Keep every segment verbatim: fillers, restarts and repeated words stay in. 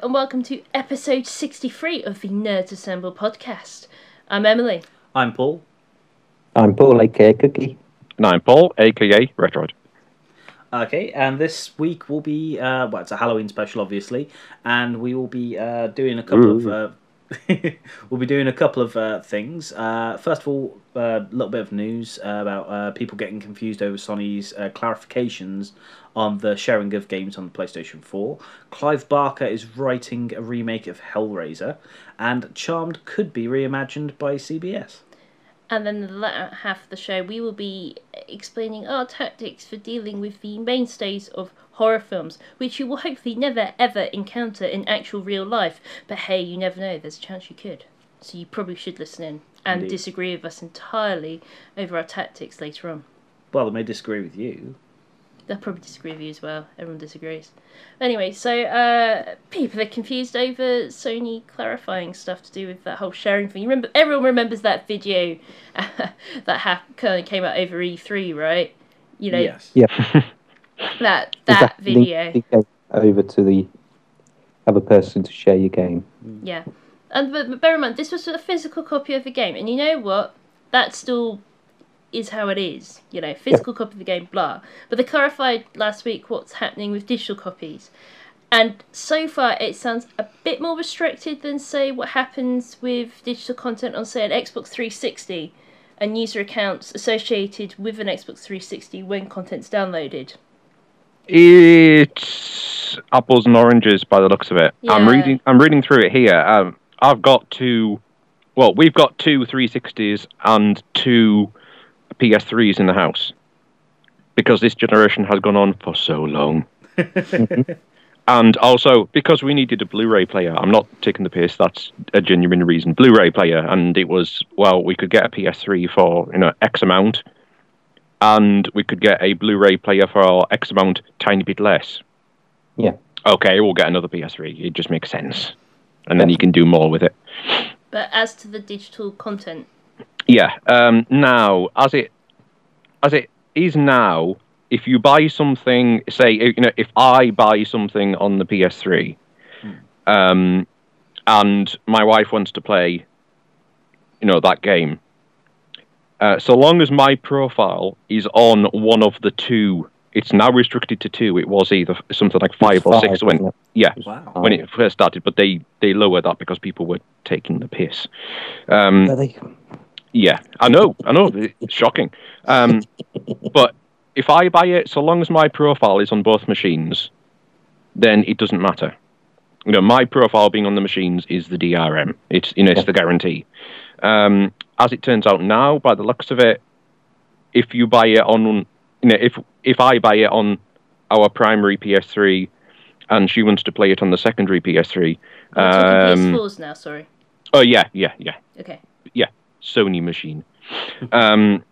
and welcome to episode sixty-three of the Nerds Assemble podcast. I'm Emily. I'm Paul. I'm Paul, aka Cookie. And I'm Paul, aka Retroid. Okay, and this week will be, uh, well, it's a Halloween special, obviously, and we will be uh, doing a couple Ooh. of... Uh, we'll be doing a couple of uh, things. Uh, first of all, a uh, little bit of news uh, about uh, people getting confused over Sony's uh, clarifications on the sharing of games on the PlayStation four. Clive Barker is writing a remake of Hellraiser, and Charmed could be reimagined by C B S. And then the latter half of the show, we will be explaining our tactics for dealing with the mainstays of horror films, which you will hopefully never ever encounter in actual real life. But hey, you never know, there's a chance you could. So you probably should listen in and Indeed. disagree with us entirely over our tactics later on. Well, they may disagree with you. They'll probably disagree with you as well. Everyone disagrees. Anyway, so uh, people are confused over Sony clarifying stuff to do with that whole sharing thing. You remember, everyone remembers that video that ha- kind of came out over E three, right? You know, Yes. Yeah. that that Exactly. video. Link the game over to the other person to share your game. Yeah. And but, but bear in mind, this was a physical copy of the game, and you know what? That still is how it is. You know, physical copy of the game, blah. But they clarified last week what's happening with digital copies. And so far, it sounds a bit more restricted than, say, what happens with digital content on, say, an Xbox three sixty and user accounts associated with an Xbox three sixty when content's downloaded. It's apples and oranges by the looks of it. I'm Yeah. reading. I'm reading through it here. Um, I've got two. Well, we've got two three sixties and two P S threes in the house because this generation has gone on for so long. And also because we needed a Blu-ray player. I'm not taking the piss. That's a genuine reason. Blu-ray player, and it was well, we could get a P S three for you know X amount. And we could get a Blu-ray player for X amount, tiny bit less. Yeah. Okay, we'll get another P S three. It just makes sense. And then you can do more with it. But as to the digital content, Yeah. Um, now, as it as it is now, if you buy something, say, you know, if I buy something on the P S three, Hmm. um, and my wife wants to play, you know, that game, Uh, so long as my profile is on one of the two, it's now restricted to two. It was either something like five or Five, six when, wasn't it? yeah, Wow. when it first started. But they, they lowered that because people were taking the piss. Um, Are they? yeah, I know, I know, it's shocking. Um, but if I buy it, so long as my profile is on both machines, then it doesn't matter. You know, my profile being on the machines is the D R M. It's you know, it's the guarantee. Um, as it turns out now, by the looks of it, if you buy it on, you know, if if I buy it on our primary P S three, and she wants to play it on the secondary P S three, we're talking P S um, fours now, sorry. oh yeah, yeah, yeah, Okay. Sony machine. um,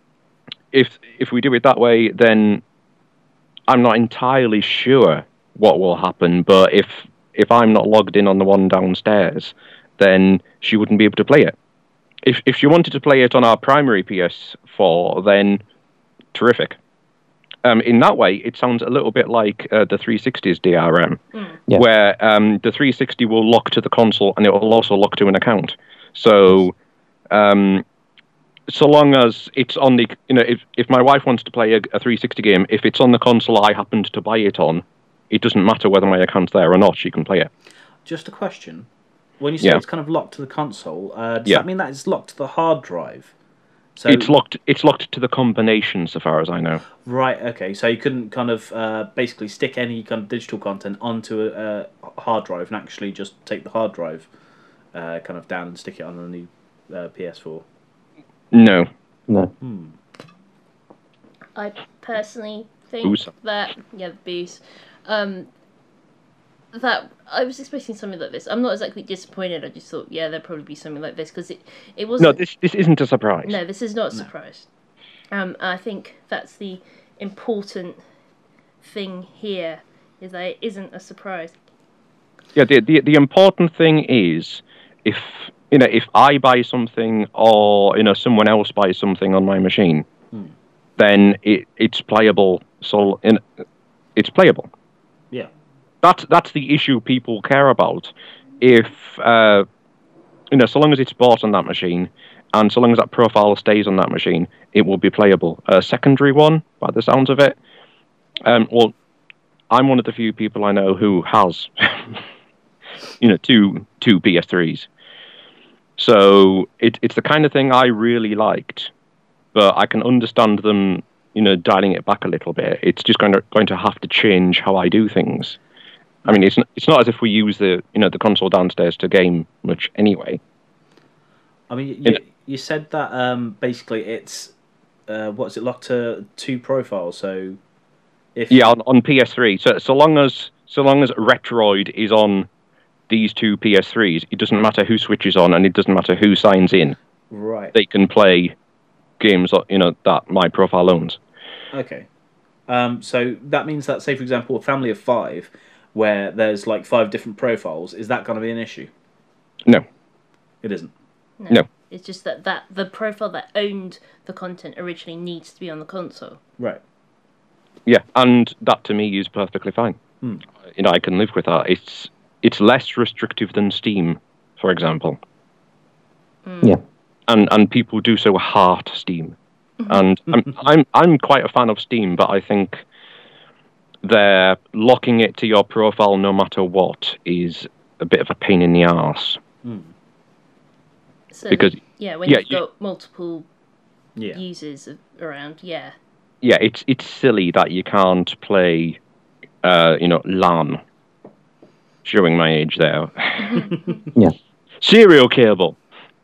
if if we do it that way, then I'm not entirely sure what will happen. But if if I'm not logged in on the one downstairs, then she wouldn't be able to play it. If if she wanted to play it on our primary P S four, then terrific. Um, in that way, it sounds a little bit like uh, the three sixty's D R M, Mm. Yeah. where um, the three sixty will lock to the console and it will also lock to an account. So, um, so long as it's on the, you know, if if my wife wants to play a, a three sixty game, if it's on the console I happened to buy it on, it doesn't matter whether my account's there or not. She can play it. Just a question. When you say Yeah. it's kind of locked to the console, uh, does Yeah. that mean that it's locked to the hard drive? So It's locked. It's locked to the combination, so far as I know. right, okay. So you couldn't kind of uh, basically stick any kind of digital content onto a, a hard drive and actually just take the hard drive uh, kind of down and stick it on the new uh, P S four. No. No. Hmm. I personally think Booze. that yeah, the booze. Um, that I was expecting something like this. I'm not exactly disappointed. I just thought, yeah, there'd probably be something like this because it it wasn't. No, this this isn't a surprise. No, this is not a No. surprise. Um, I think that's the important thing here is that it isn't a surprise. Yeah, the, the the important thing is if you know if I buy something or you know someone else buys something on my machine, Hmm. then it it's playable. So in, it's playable. Yeah. that's that's the issue people care about. If uh, you know, so long as it's bought on that machine, and so long as that profile stays on that machine, it will be playable. A secondary one, by the sounds of it. Um, well, I'm one of the few people I know who has, you know, two two P S threes. So it, it's the kind of thing I really liked, but I can understand them, you know, dialing it back a little bit. It's just going to going to have to change how I do things. I mean, it's not, it's not as if we use the you know the console downstairs to game much anyway. I mean, you, you said that um, basically it's uh, what's it locked to two profiles. So if yeah, on, on P S three. So so long as so long as Retroid is on these two P S threes, it doesn't matter who switches on, and it doesn't matter who signs in. Right. They can play games you know that my profile owns. Okay. Um, so that means that, say for example, a family of five, where there's like five different profiles, is that going to be an issue? No. It isn't. No. No. It's just that, that the profile that owned the content originally needs to be on the console. Right. Yeah, and that to me is perfectly fine. Hmm. You know, I can live with that. It's it's less restrictive than Steam, for example. Mm. Yeah. And and people do so heart Steam. And I'm I'm I'm quite a fan of Steam, but I think they're locking it to your profile no matter what is a bit of a pain in the arse. Hmm. So Because- yeah, when yeah, you've you- got multiple Yeah. users around, yeah. Yeah, it's it's silly that you can't play, uh, you know, LAN. Showing my age there. Yeah. Serial cable.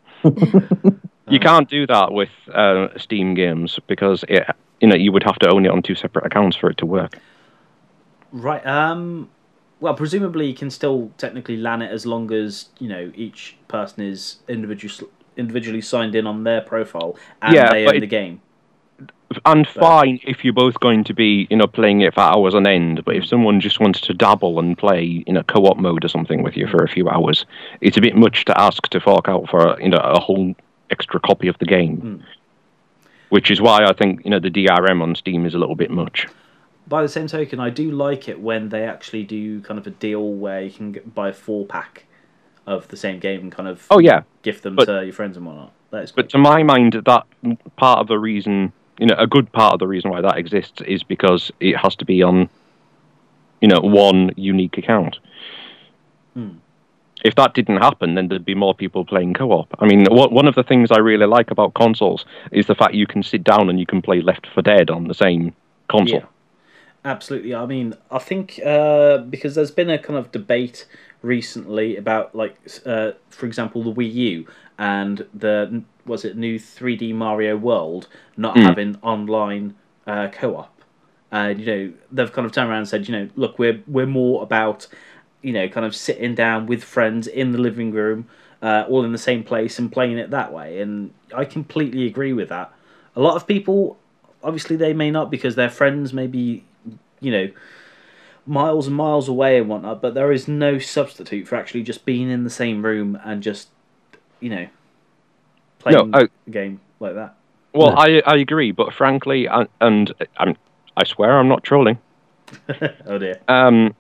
You can't do that with uh, Steam games because it, you know, you would have to own it on two separate accounts for it to work. Right. Um. Well, presumably you can still technically LAN it as long as you know each person is individually individually signed in on their profile and Yeah, they but own it- the game. And But- fine if you're both going to be, you know, playing it for hours on end. But if someone just wants to dabble and play in a co-op mode or something with you for a few hours, it's a bit much to ask to fork out for, you know, a whole extra copy of the game. Mm. Which is why I think, you know, the D R M on Steam is a little bit much. By the same token, I do like it when they actually do kind of a deal where you can get, buy a four pack of the same game and kind of Oh yeah, gift them but- to your friends and whatnot. That is but quite to my mind, that part of the reason, you know, a good part of the reason why that exists is because it has to be on, you know, one unique account. Hmm. If that didn't happen, then there'd be more people playing co-op. I mean, wha- one of the things I really like about consoles is the fact you can sit down and you can play Left four Dead on the same console. Yeah, absolutely. I mean, I think uh, because there's been a kind of debate recently about, like, uh, for example, the Wii U and the was it new three D Mario World not Mm. having online uh, co-op, and you know they've kind of turned around and said, you know, look, we're we're more about, you know, kind of sitting down with friends in the living room, uh, all in the same place and playing it that way. And I completely agree with that. A lot of people, obviously, they may not because their friends may be, you know, miles and miles away and whatnot, but there is no substitute for actually just being in the same room and just, you know, playing No, I- a game like that. Well, No. I I agree, but frankly, and, and I'm, I swear I'm not trolling. Oh dear. Um,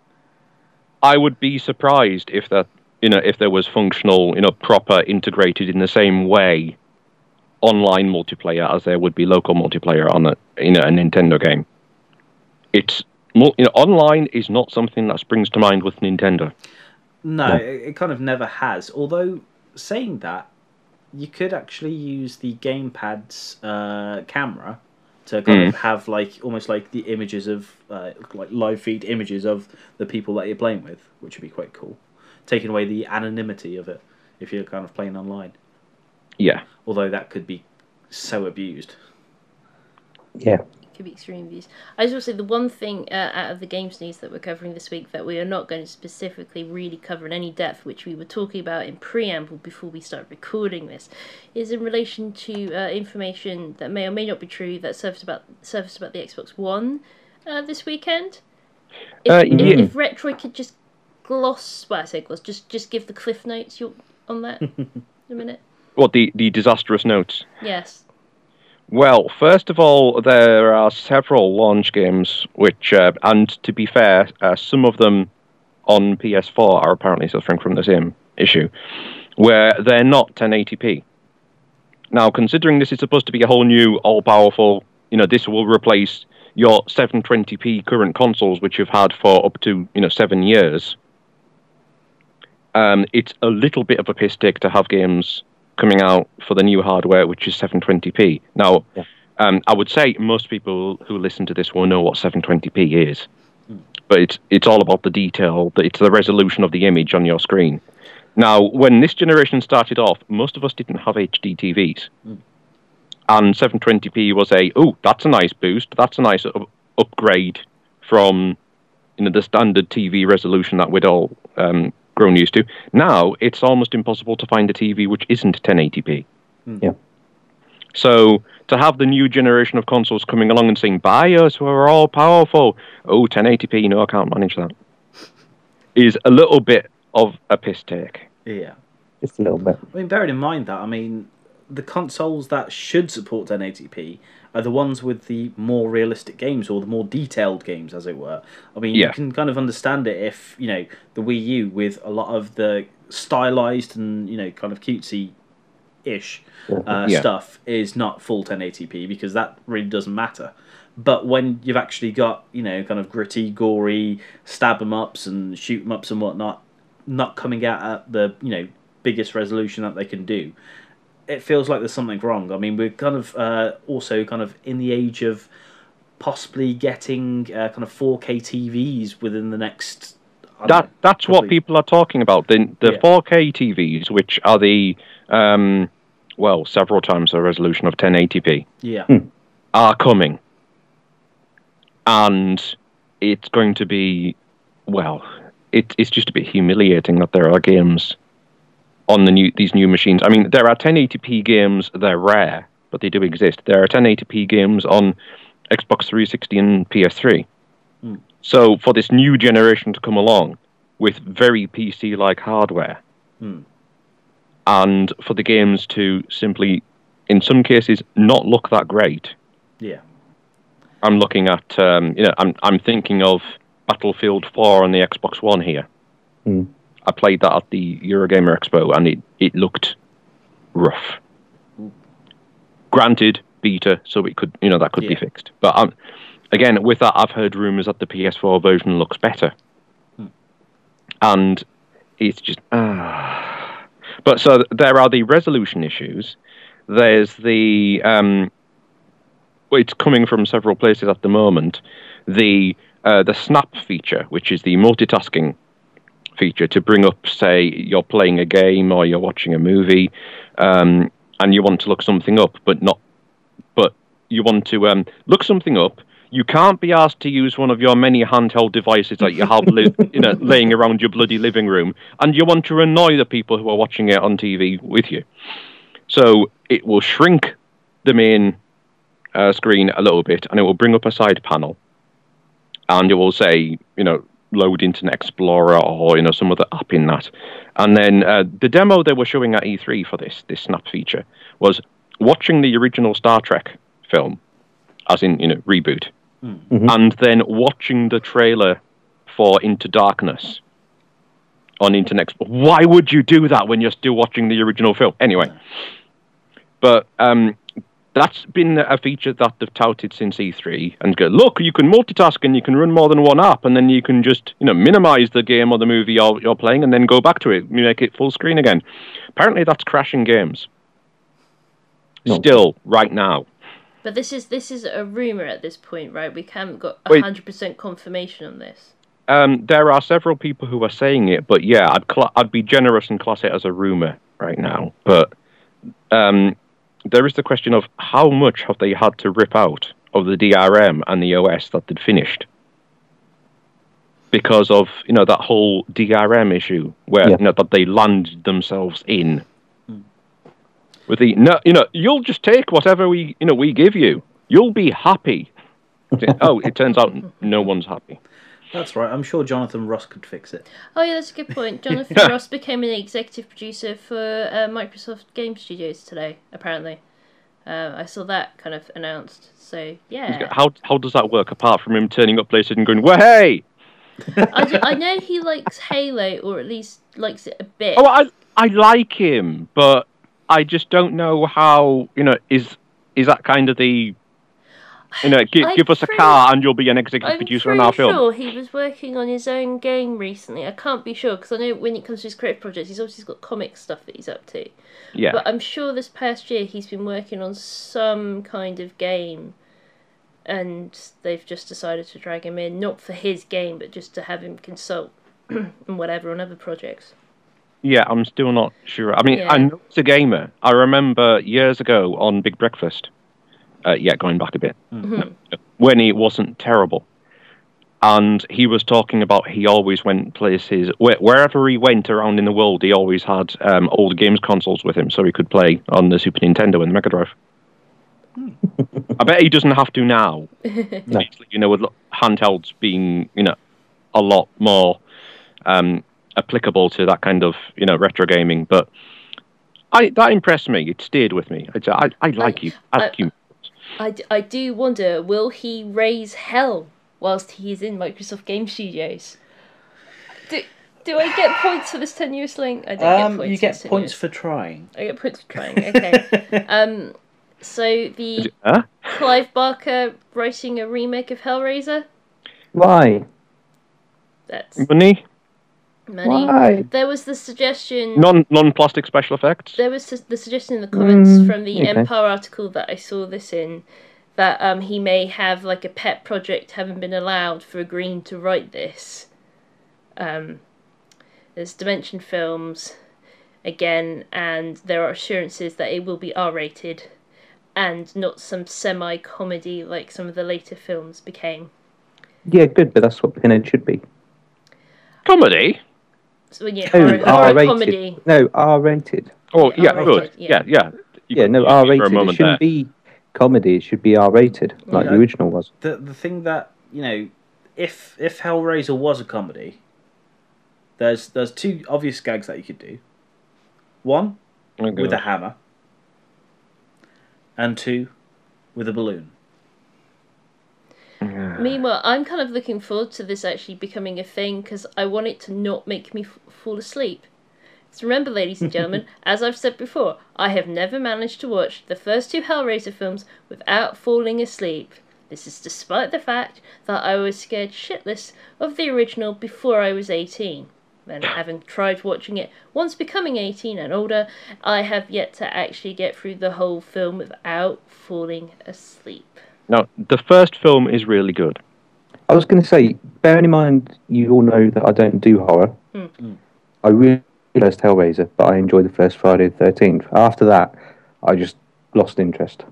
I would be surprised if that, you know, if there was functional, you know, proper integrated in the same way online multiplayer as there would be local multiplayer on a, you know, a Nintendo game. It's, mul- you know, online is not something that springs to mind with Nintendo. No, No. It, it kind of never has. Although, saying that, you could actually use the gamepad's uh, camera to kind of have like almost like the images of uh, like live feed images of the people that you're playing with, which would be quite cool. Taking away the anonymity of it if you're kind of playing online. Yeah. Although that could be so abused. Yeah. Could be extreme views. I just want to say the one thing uh, out of the games news that we're covering this week that we are not going to specifically really cover in any depth, which we were talking about in preamble before we start recording this, is in relation to uh, information that may or may not be true that surfaced about surfaced about the Xbox One uh, this weekend. If, Uh, if, yeah. if Retroid could just gloss, well, I say gloss, just just give the cliff notes you on that in a minute. What, the, the disastrous notes? Yes. Well, first of all, there are several launch games which, uh, and to be fair, uh, some of them on P S four are apparently suffering from the same issue, where they're not ten eighty p. Now, considering this is supposed to be a whole new, all-powerful, you know, this will replace your seven twenty p current consoles, which you've had for up to, you know, seven years, um, it's a little bit of a piss take to have games coming out for the new hardware, which is seven twenty p. Now, yeah. um, I would say most people who listen to this will know what seven twenty p is, mm. but it's it's all about the detail, it's the resolution of the image on your screen. Now, when this generation started off, most of us didn't have H D T Vs. Mm. And seven twenty p was a, oh, that's a nice boost, that's a nice up- upgrade from, you know, the standard T V resolution that we'd all um, grown used to. Now, it's almost impossible to find a T V which isn't ten eighty p. Mm. Yeah. So, to have the new generation of consoles coming along and saying, buy us, we're all powerful, oh, ten eighty p, no, I can't manage that, is a little bit of a piss take. Yeah. Just a little bit. I mean, bearing in mind that, I mean, the consoles that should support ten eighty p are the ones with the more realistic games, or the more detailed games, as it were. I mean, yeah. you can kind of understand it if, you know, the Wii U with a lot of the stylized and, you know, kind of cutesy-ish uh, yeah. stuff is not full ten eighty p, because that really doesn't matter. But when you've actually got, you know, kind of gritty, gory, stab 'em ups and shoot 'em ups and whatnot, not coming out at the, you know, biggest resolution that they can do, it feels like there's something wrong. I mean, we're kind of uh, also kind of in the age of possibly getting uh, kind of four K T Vs within the next... That know, That's probably... what people are talking about. The, the yeah. four K T Vs, which are the, um, well, several times the resolution of ten eighty p, yeah. are coming. And it's going to be, well... It, it's just a bit humiliating that there are games on the new these new machines. I mean, there are ten eighty p games, they're rare, but they do exist. There are ten eighty p games on Xbox three sixty and P S three. Mm. So for this new generation to come along with very P C-like hardware, mm. and for the games to simply, in some cases, not look that great. Yeah. I'm looking at, um, you know, I'm I'm thinking of Battlefield four on the Xbox One here. Mm. I played that at the Eurogamer Expo, and it, it looked rough. Mm. Granted, beta, so it could, you know, that could yeah. be fixed. But um, again, with that, I've heard rumours that the P S four version looks better, mm. and it's just ah. But so there are the resolution issues. There's the um, well, it's coming from several places at the moment. The Uh, the snap feature, which is the multitasking feature to bring up, say, you're playing a game or you're watching a movie, um, and you want to look something up, but not, but you want to um, look something up. You can't be asked to use one of your many handheld devices that you have, li- you know, laying around your bloody living room, and you want to annoy the people who are watching it on T V with you. So it will shrink the main uh, screen a little bit, and it will bring up a side panel. And it will say, you know, load Internet Explorer or, you know, some other app in that. And then uh, the demo they were showing at E three for this, this snap feature was watching the original Star Trek film, as in, you know, reboot, mm-hmm. and then watching the trailer for Into Darkness on Internet Explorer. Why would you do that when you're still watching the original film? Anyway, but... um that's been a feature that they've touted since E three, and go, look, you can multitask and you can run more than one app, and then you can just, you know, minimize the game or the movie you're, you're playing, and then go back to it, you make it full screen again. Apparently, that's crashing games. No. Still, right now. But this is this is a rumor at this point, right? We haven't got a hundred percent confirmation on this. Um, there are several people who are saying it, but yeah, I'd cl- I'd be generous and class it as a rumor right now. But um. There is the question of how much have they had to rip out of the D R M and the O S that they'd finished because of, you know, that whole D R M issue where yeah. you know, that they landed themselves in mm. with the no, you know, you'll just take whatever we, you know, we give you. You'll be happy. Oh, it turns out no one's happy. That's right. I'm sure Jonathan Ross could fix it. Oh yeah, that's a good point. Jonathan Ross became an executive producer for uh, Microsoft Game Studios today, apparently. Uh, I saw that kind of announced. So, yeah. How how does that work, apart from him turning up later and going, well, hey! I, ju- I know he likes Halo, or at least likes it a bit. Oh, I I like him, but I just don't know how. You know, is is that kind of the. You know, give, I'm give us a pretty- car and you'll be an executive I'm producer pretty on our film. sure he was working on his own game recently. I can't be sure because I know when it comes to his creative projects, he's obviously got comic stuff that he's up to. Yeah. But I'm sure this past year he's been working on some kind of game, and they've just decided to drag him in, not for his game, but just to have him consult and whatever on other projects. Yeah, I'm still not sure. I mean, Yeah. I know he's a gamer. I remember years ago on Big Breakfast, uh, yeah, going back a bit, Mhm. when he wasn't terrible. And he was talking about he always went places, where, wherever he went around in the world, he always had um, old games consoles with him so he could play on the Super Nintendo and the Mega Drive. I bet he doesn't have to now. No. You know, with handhelds being, you know, a lot more um, applicable to that kind of, you know, retro gaming. But I that impressed me. It stayed with me. I, I, I like you. I like you. I, d- I do wonder, will he raise hell whilst he is in Microsoft Game Studios? Do, do I get points for this tenuous link? I don't get Um, points. you for get this points tenuous. for trying. I get points for trying. Okay. um, so the Huh? Clive Barker writing a remake of Hellraiser. Why? That's Money? money. Why? There was the suggestion. Non non plastic special effects. There was the suggestion in the comments Mm, from the okay. Empire article that I saw this in, that um, he may have like a pet project, having been allowed for agreeing to write this. Um, there's Dimension Films again, and there are assurances that it will be R-rated and not some semi-comedy like some of the later films became. Yeah, good, but that's what Pinhead should be. Comedy? So yeah, No, horror, horror R-rated. comedy. No, R-rated. Oh, Yeah, yeah, R-rated, good. yeah. Yeah, yeah. You Yeah, could no, use me for a R-rated. It moment shouldn't there. be comedy. It should be R-rated, like Yeah. the original was. The the thing that you know, if if Hellraiser was a comedy, there's there's two obvious gags that you could do. One Oh, with God. a hammer, and two with a balloon. Meanwhile, I'm kind of looking forward to this actually becoming a thing because I want it to not make me f- fall asleep. So remember, ladies and gentlemen, as I've said before, I have never managed to watch the first two Hellraiser films without falling asleep. This is despite the fact that I was scared shitless of the original before I was eighteen. And having tried watching it once becoming eighteen and older, I have yet to actually get through the whole film without falling asleep. No, the first film is really good. I was going to say, bearing in mind you all know that I don't do horror, Hmm. Mm. I really liked Hellraiser, but I enjoyed the first Friday the thirteenth. After that, I just lost interest.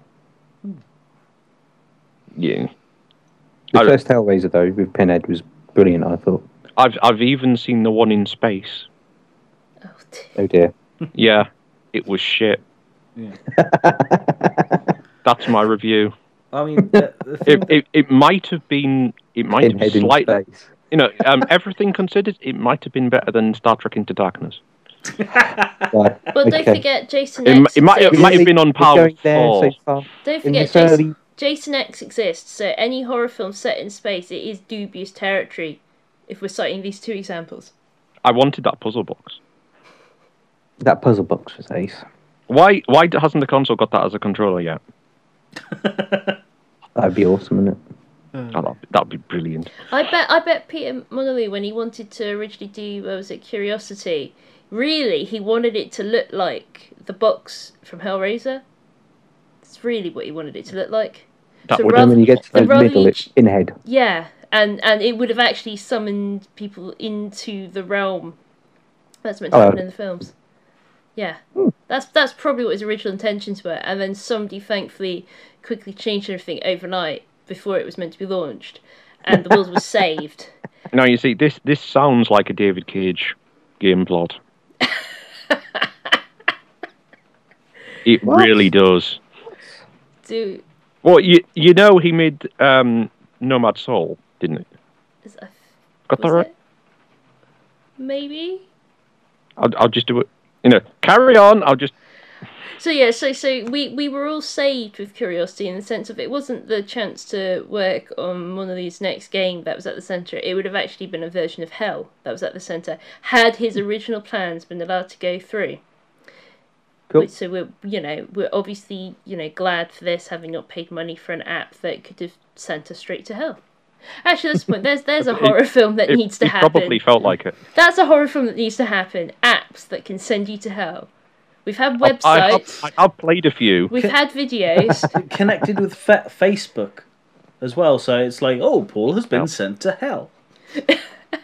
Yeah. The I- first Hellraiser, though, with Pinhead was brilliant, I thought. I've I've even seen the one in space. Oh, dear. Oh dear. Yeah, it was shit. Yeah. That's my review. I mean, the, the thing It, it it might have been it might have Pinhead been in slightly, space. you know, um, everything considered, it might have been better than Star Trek Into Darkness. Right, Well, don't okay. forget Jason It, X it might it exists. might have been on We're par going with there four. so far. Don't In forget this Jason, early, Jason X exists, so any horror film set in space, it is dubious territory if we're citing these two examples. I wanted that puzzle box. that puzzle box was ace. Why why hasn't the console got that as a controller yet? That'd be awesome, wouldn't it? Oh, that'd, that'd be brilliant. I bet I bet Peter Molyneux, when he wanted to originally do, what was it, Curiosity, really he wanted it to look like the box from Hellraiser. It's really what he wanted it to look like. That So would rather- And when you get to the the rather middle, you it's ch- Pinhead. Yeah, and and it would have actually summoned people into the realm that's meant to Oh. happen in the films. Yeah, that's that's probably what his original intentions were, and then somebody thankfully quickly changed everything overnight before it was meant to be launched, and the world was saved. Now you see, this this sounds like a David Cage game plot. It What? really does. Do Well, you you know he made um, Nomad Soul, didn't he? is I Got that was right? it? Maybe. I'll, I'll just do it. You know, carry on. I'll just. So yeah, so so we, we were all saved with curiosity in the sense of it wasn't the chance to work on Monolith's next game that was at the centre. It would have actually been a version of Hell that was at the centre had his original plans been allowed to go through. Cool. So we're you know we're obviously you know glad for this, having not paid money for an app that could have sent us straight to hell. Actually, that's the point. There's there's a It- horror film that It, needs to it happen. probably felt like it. That's a horror film that needs to happen. Apps that can send you to hell. We've had I, I, have, websites. I have played a few. We've had videos. Connected with fa- Facebook as well, so it's like, oh, Paul has been Yeah. sent to hell. And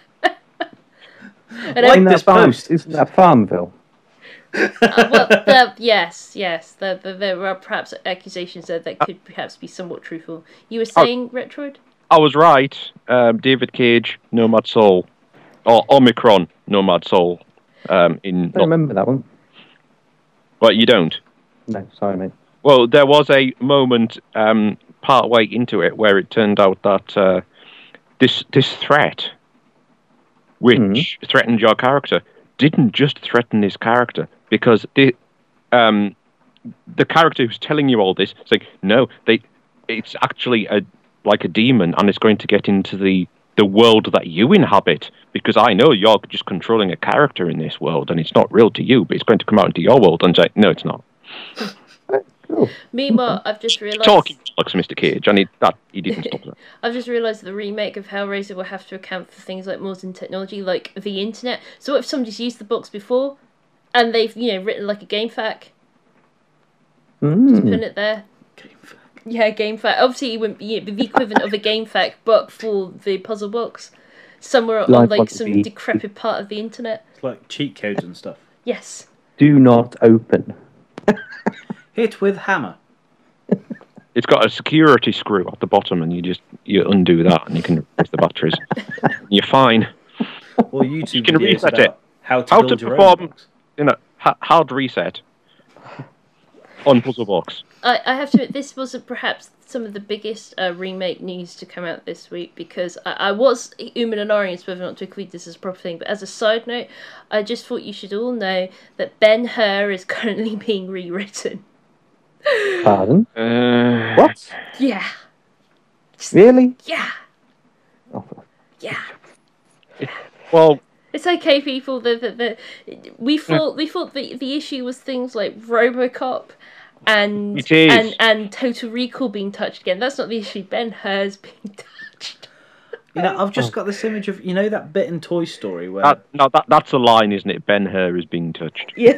Like I- Isn't this that, farm, post. isn't that Farmville? Uh, well, the, yes, yes. The, the, there are perhaps accusations there that could perhaps be somewhat truthful. You were saying, Retroid? I was right. Um, David Cage, Nomad Soul, or Omicron, Nomad Soul. Um, in I don't remember that one. Well, you don't. No, sorry, mate. Well, there was a moment um, part way into it where it turned out that uh, this this threat, which Mhm. threatened your character, didn't just threaten his character, because the um, the character who's telling you all this is like, no, they it's actually a like a demon, and it's going to get into the the world that you inhabit, because I know you're just controlling a character in this world, and it's not real to you, but it's going to come out into your world. And say, no, it's not. Cool. Meanwhile, I've just realised. Talking like Mister Cage, and he, that he didn't stop that. I've just realised the remake of Hellraiser will have to account for things like modern technology, like the internet. So what if somebody's used the box before, and they've you know written like a game fac, Mm. putting it there? Yeah, game fac. Obviously, it wouldn't be it'd be the equivalent of a game fac, but for the puzzle box, somewhere on Live like on some the- decrepit part of the internet. It's like cheat codes and stuff. Yes. Do not open. Hit with hammer. It's got a security screw at the bottom, and you just you undo that, and you can replace the batteries. You're fine. Or YouTube You can videos reset about it. how to How build to your perform- own box. You know, ha- hard reset on Puzzle Box. I, I have to admit, this wasn't perhaps some of the biggest uh, remake news to come out this week, because I, I was Uman and Orion whether or not to include this as a proper thing, but as a side note, I just thought you should all know that Ben-Hur is currently being rewritten. Pardon? Uh, What? Yeah. Really? Yeah. Oh, Yeah. Well, It's okay, people. The, the, the, we thought we thought the, the issue was things like RoboCop and It is. and and Total Recall being touched again. That's not the issue. Ben-Hur's being touched. You know, I've Oh. just got this image of, you know, that bit in Toy Story where... that, no, that that's a line, isn't it? Ben-Hur is being touched. Yeah.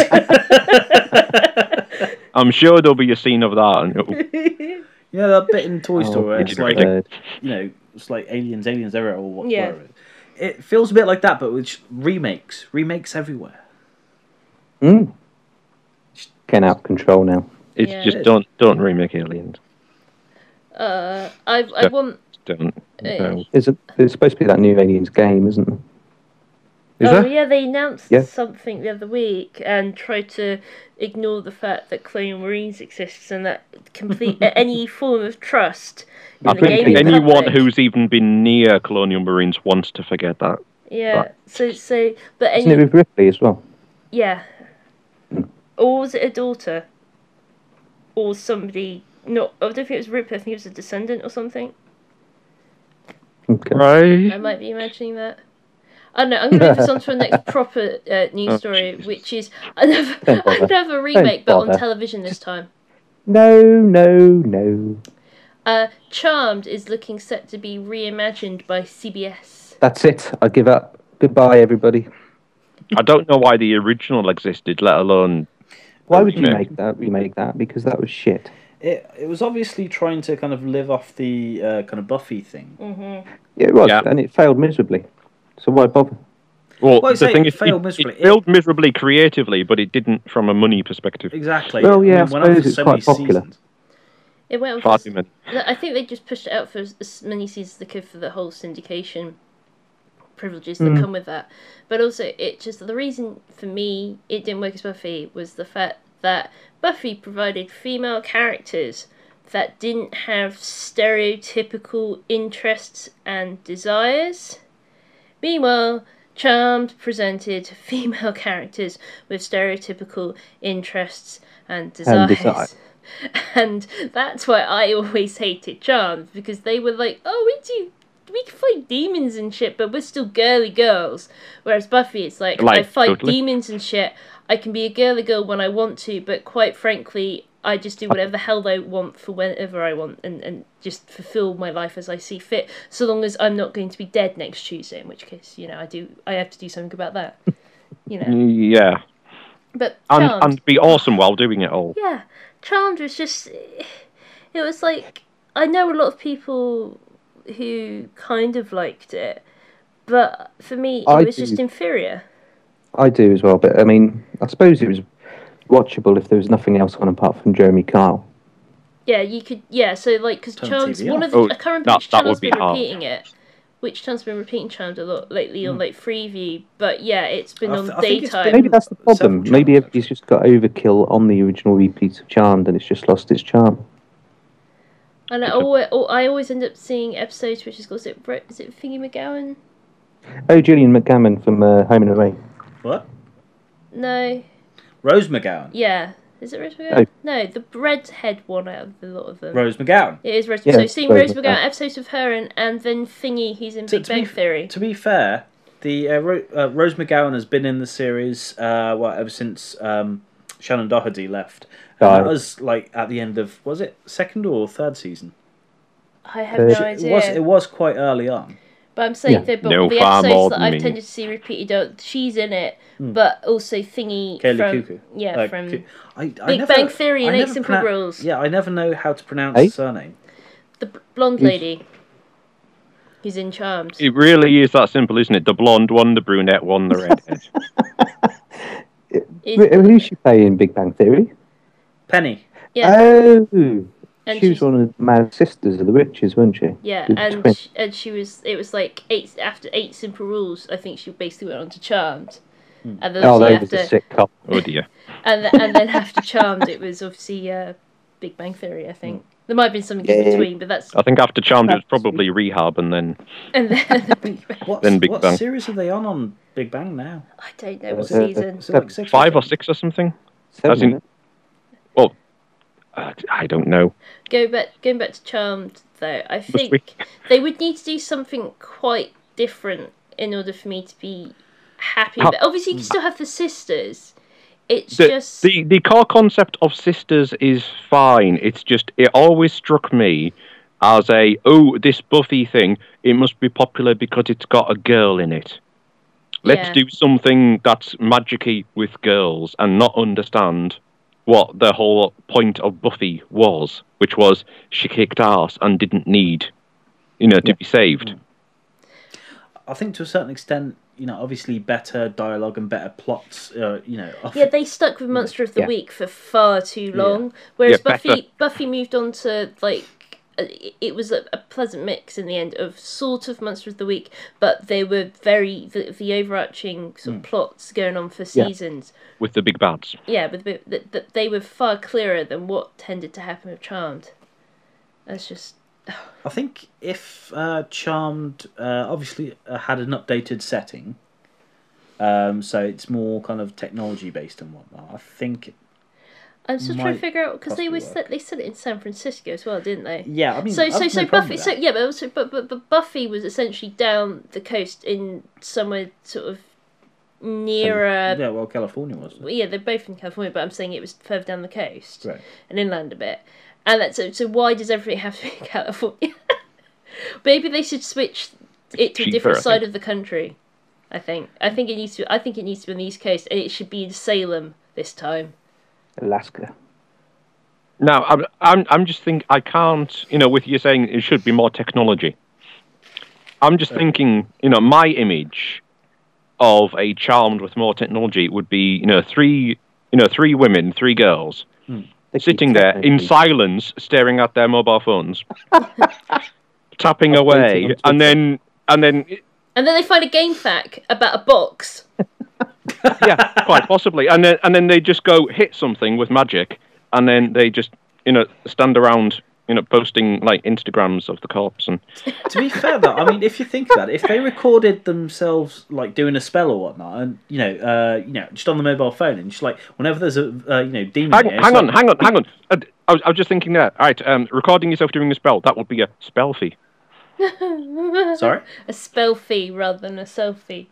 I'm sure there'll be a scene of that. And it'll- You know, that bit in Toy Oh, Story where it's it's like, bird. you know, it's like aliens, aliens everywhere, or what, Yeah. whatever. it is. It feels a bit like that, but with remakes. Remakes everywhere. Mm. Getting out of control now. it's Yeah. just don't don't remake Aliens. uh, I I want. Don't. Eh. No. Is it? There's supposed to be that new Aliens game, isn't there? Is oh there? yeah, they announced Yeah. something the other week and tried to ignore the fact that Colonial Marines exists and that complete any form of trust in I the think gaming anyone public. who's even been near Colonial Marines wants to forget that. Yeah. Right. So so, but Isn't it any with Ripley as well? yeah, or was it a daughter, or somebody? Not. I don't think it was Ripley. I think it was a descendant or something. Okay. Right. I might be imagining that. I don't know. I'm going to move this on to a next proper uh, news Oh, story, Jesus. which is another Don't bother. another remake, but on bother. television this time. No, no, no. Uh, Charmed is looking set to be reimagined by C B S. That's it. I give up. Goodbye, everybody. I don't know why the original existed, let alone. Why would you remake. make that? Remake that because that was shit. It it was obviously trying to kind of live off the uh, kind of Buffy thing. Mm-hmm. Yeah, it was, Yeah. and it failed miserably. So why bother? Well, Well, the say thing it is, failed it, miserably. it failed miserably creatively, but it didn't from a money perspective. Exactly. Well, yeah, I went on suppose for it's so quite many popular. seasons. It went on Far for, too many. I think they just pushed it out for as- as many seasons as they could for the whole syndication privileges that Mm. come with that. But also, it just the reason for me it didn't work as Buffy was the fact that Buffy provided female characters that didn't have stereotypical interests and desires. Meanwhile, Charmed presented female characters with stereotypical interests and desires. And desire. And that's why I always hated Charmed, because they were like, oh, we do, we can fight demons and shit, but we're still girly girls. Whereas Buffy, it's like, Like, I fight totally. demons and shit, I can be a girly girl when I want to, but quite frankly, I just do whatever the hell I want for whenever I want, and, and just fulfill my life as I see fit, so long as I'm not going to be dead next Tuesday, in which case, you know, I do, I have to do something about that. You know. Yeah. But And, Charmed, and be awesome while doing it all. yeah, Charmed was just, it was like, I know a lot of people who kind of liked it, but for me, it I was do. just inferior. I do as well, but I mean, I suppose it was watchable if there was nothing else on apart from Jeremy Kyle. Yeah, you could, yeah, so like, because Turn the Charmed, T V one off. of the, Oh, I can't remember that- which that channel's would be been hard. repeating it. Which channel's been repeating Charmed a lot lately on, like, Freeview, but yeah, it's been I on th- I think it's daytime. been- Maybe that's the problem. Several Maybe channels, everybody's just got overkill on the original repeats of Charmed and it's just lost its charm. And I always, I always end up seeing episodes which is called, is it, Bre- is it Thingy McGowan? Oh, Gillian McGammon from uh, Home and Away. What? No, Rose McGowan. yeah. Is it Rose McGowan? Oh. No, the redhead one out of the lot of them. Rose McGowan. It is Rose. Yeah, so you've seen Rose Rose McGowan, McGowan. episodes of her, and, and then Thingy, he's in To- Big to be Bang f- Theory. To be fair, the uh, Ro- uh, Rose McGowan has been in the series uh, well, ever since um, Shannon Doherty left. And Right. that was like at the end of, was it second or third season? I have Uh, no It It idea. was it was quite early on. But I'm saying Yeah. that but No, the far more episodes that than I've me. tended to see repeated, uh, she's in it, Hmm. but also Thingy Kaylee from Cuckoo. yeah Uh, from Cu- I, I Big never, Bang Theory I and Eight never Simple pronoun- Rules. Yeah, I never know how to pronounce Hey? the surname. the b- blonde Who's- lady. Who's in Charmed. It really is that simple, isn't it? The blonde one, the brunette one, the redhead. Is- Wh- Who's she playing in Big Bang Theory? Penny. yeah, Oh, and she was she's- one of the mad sisters of the witches, wasn't she? yeah, The and twin. sh- and she was. It was like eight after Eight Simple Rules. I think she basically went on to Charmed, Hmm. and then Oh, obviously that was a after sitcom. Oh dear. and th- and then after Charmed, it was obviously uh, Big Bang Theory. I think there might have been something in Yeah. between, but that's I think after Charmed it was probably Rehab and then and then the Big Bang. What, Then Big what Bang. series are they on on Big Bang now? I don't know what Uh, season. Is it like six five or seven? six or something. Seven, As in- isn't it? Uh, I don't know. Go back, going back to Charmed, though, I Must think we? they would need to do something quite different in order for me to be happy. How- But obviously, you can still have the sisters. It's The, just the the core concept of sisters is fine. It's just it always struck me as a oh this Buffy thing. It must be popular because it's got a girl in it. Let's Yeah. do something that's magic-y with girls and not understand what the whole point of Buffy was, which was she kicked ass and didn't need, you know, to Yeah. be saved. I think to a certain extent, you know, obviously better dialogue and better plots. Uh, you know, off- yeah, they stuck with Monster of the Yeah. Week for far too long. Whereas Yeah, Buffy, better. Buffy moved on to like. uh, It it was a, a pleasant mix in the end of sort of Monster of the Week, but they were very the, the overarching sort of plots going on for Yeah. seasons. With the big bads. Yeah, but the, the, the, they were far clearer than what tended to happen with Charmed. That's just I think if uh, Charmed uh, obviously uh, had an updated setting, um, so it's more kind of technology based and whatnot. I think, I'm still trying to might figure out because they possibly was work. set, they set it in San Francisco as well, didn't they? yeah, I mean, So I've so no so problem Buffy with so that. yeah, but also but, but but Buffy was essentially down the coast in somewhere sort of nearer. yeah, well, California was. Well, yeah, they're both in California, but I'm saying it was further down the coast Right. and inland a bit. And that's so. So why does everything have to be in California? Maybe they should switch it to a Cheaper, different I side think. of the country. I think. I think it needs to. I think it needs to be on the East Coast, and it should be in Salem this time. Alaska. Now, I'm, I'm, I'm just thinking, I can't, you know, with you saying it should be more technology. I'm just thinking, you know, my image of a Charmed with more technology would be, you know, three, you know, three women, three girls, They sitting keep there in technically- silence, staring at their mobile phones, tapping Updating away, on and then, and then, And then they find a game fact about a box. yeah, quite possibly, and then, and then they just go hit something with magic, and then they just, you know, stand around you know, posting like Instagrams of the corpse and. To be fair, though, I mean, if you think about it, if they recorded themselves like doing a spell or whatnot, and you know, uh, you know, just on the mobile phone, and just like whenever there's a uh, you know demon, Hang, here, hang on, like, hang on, hang on. Uh, I was, I was just thinking there. All right, um, recording yourself doing a spell, that would be a spell fee. Sorry, a spell fee rather than a selfie.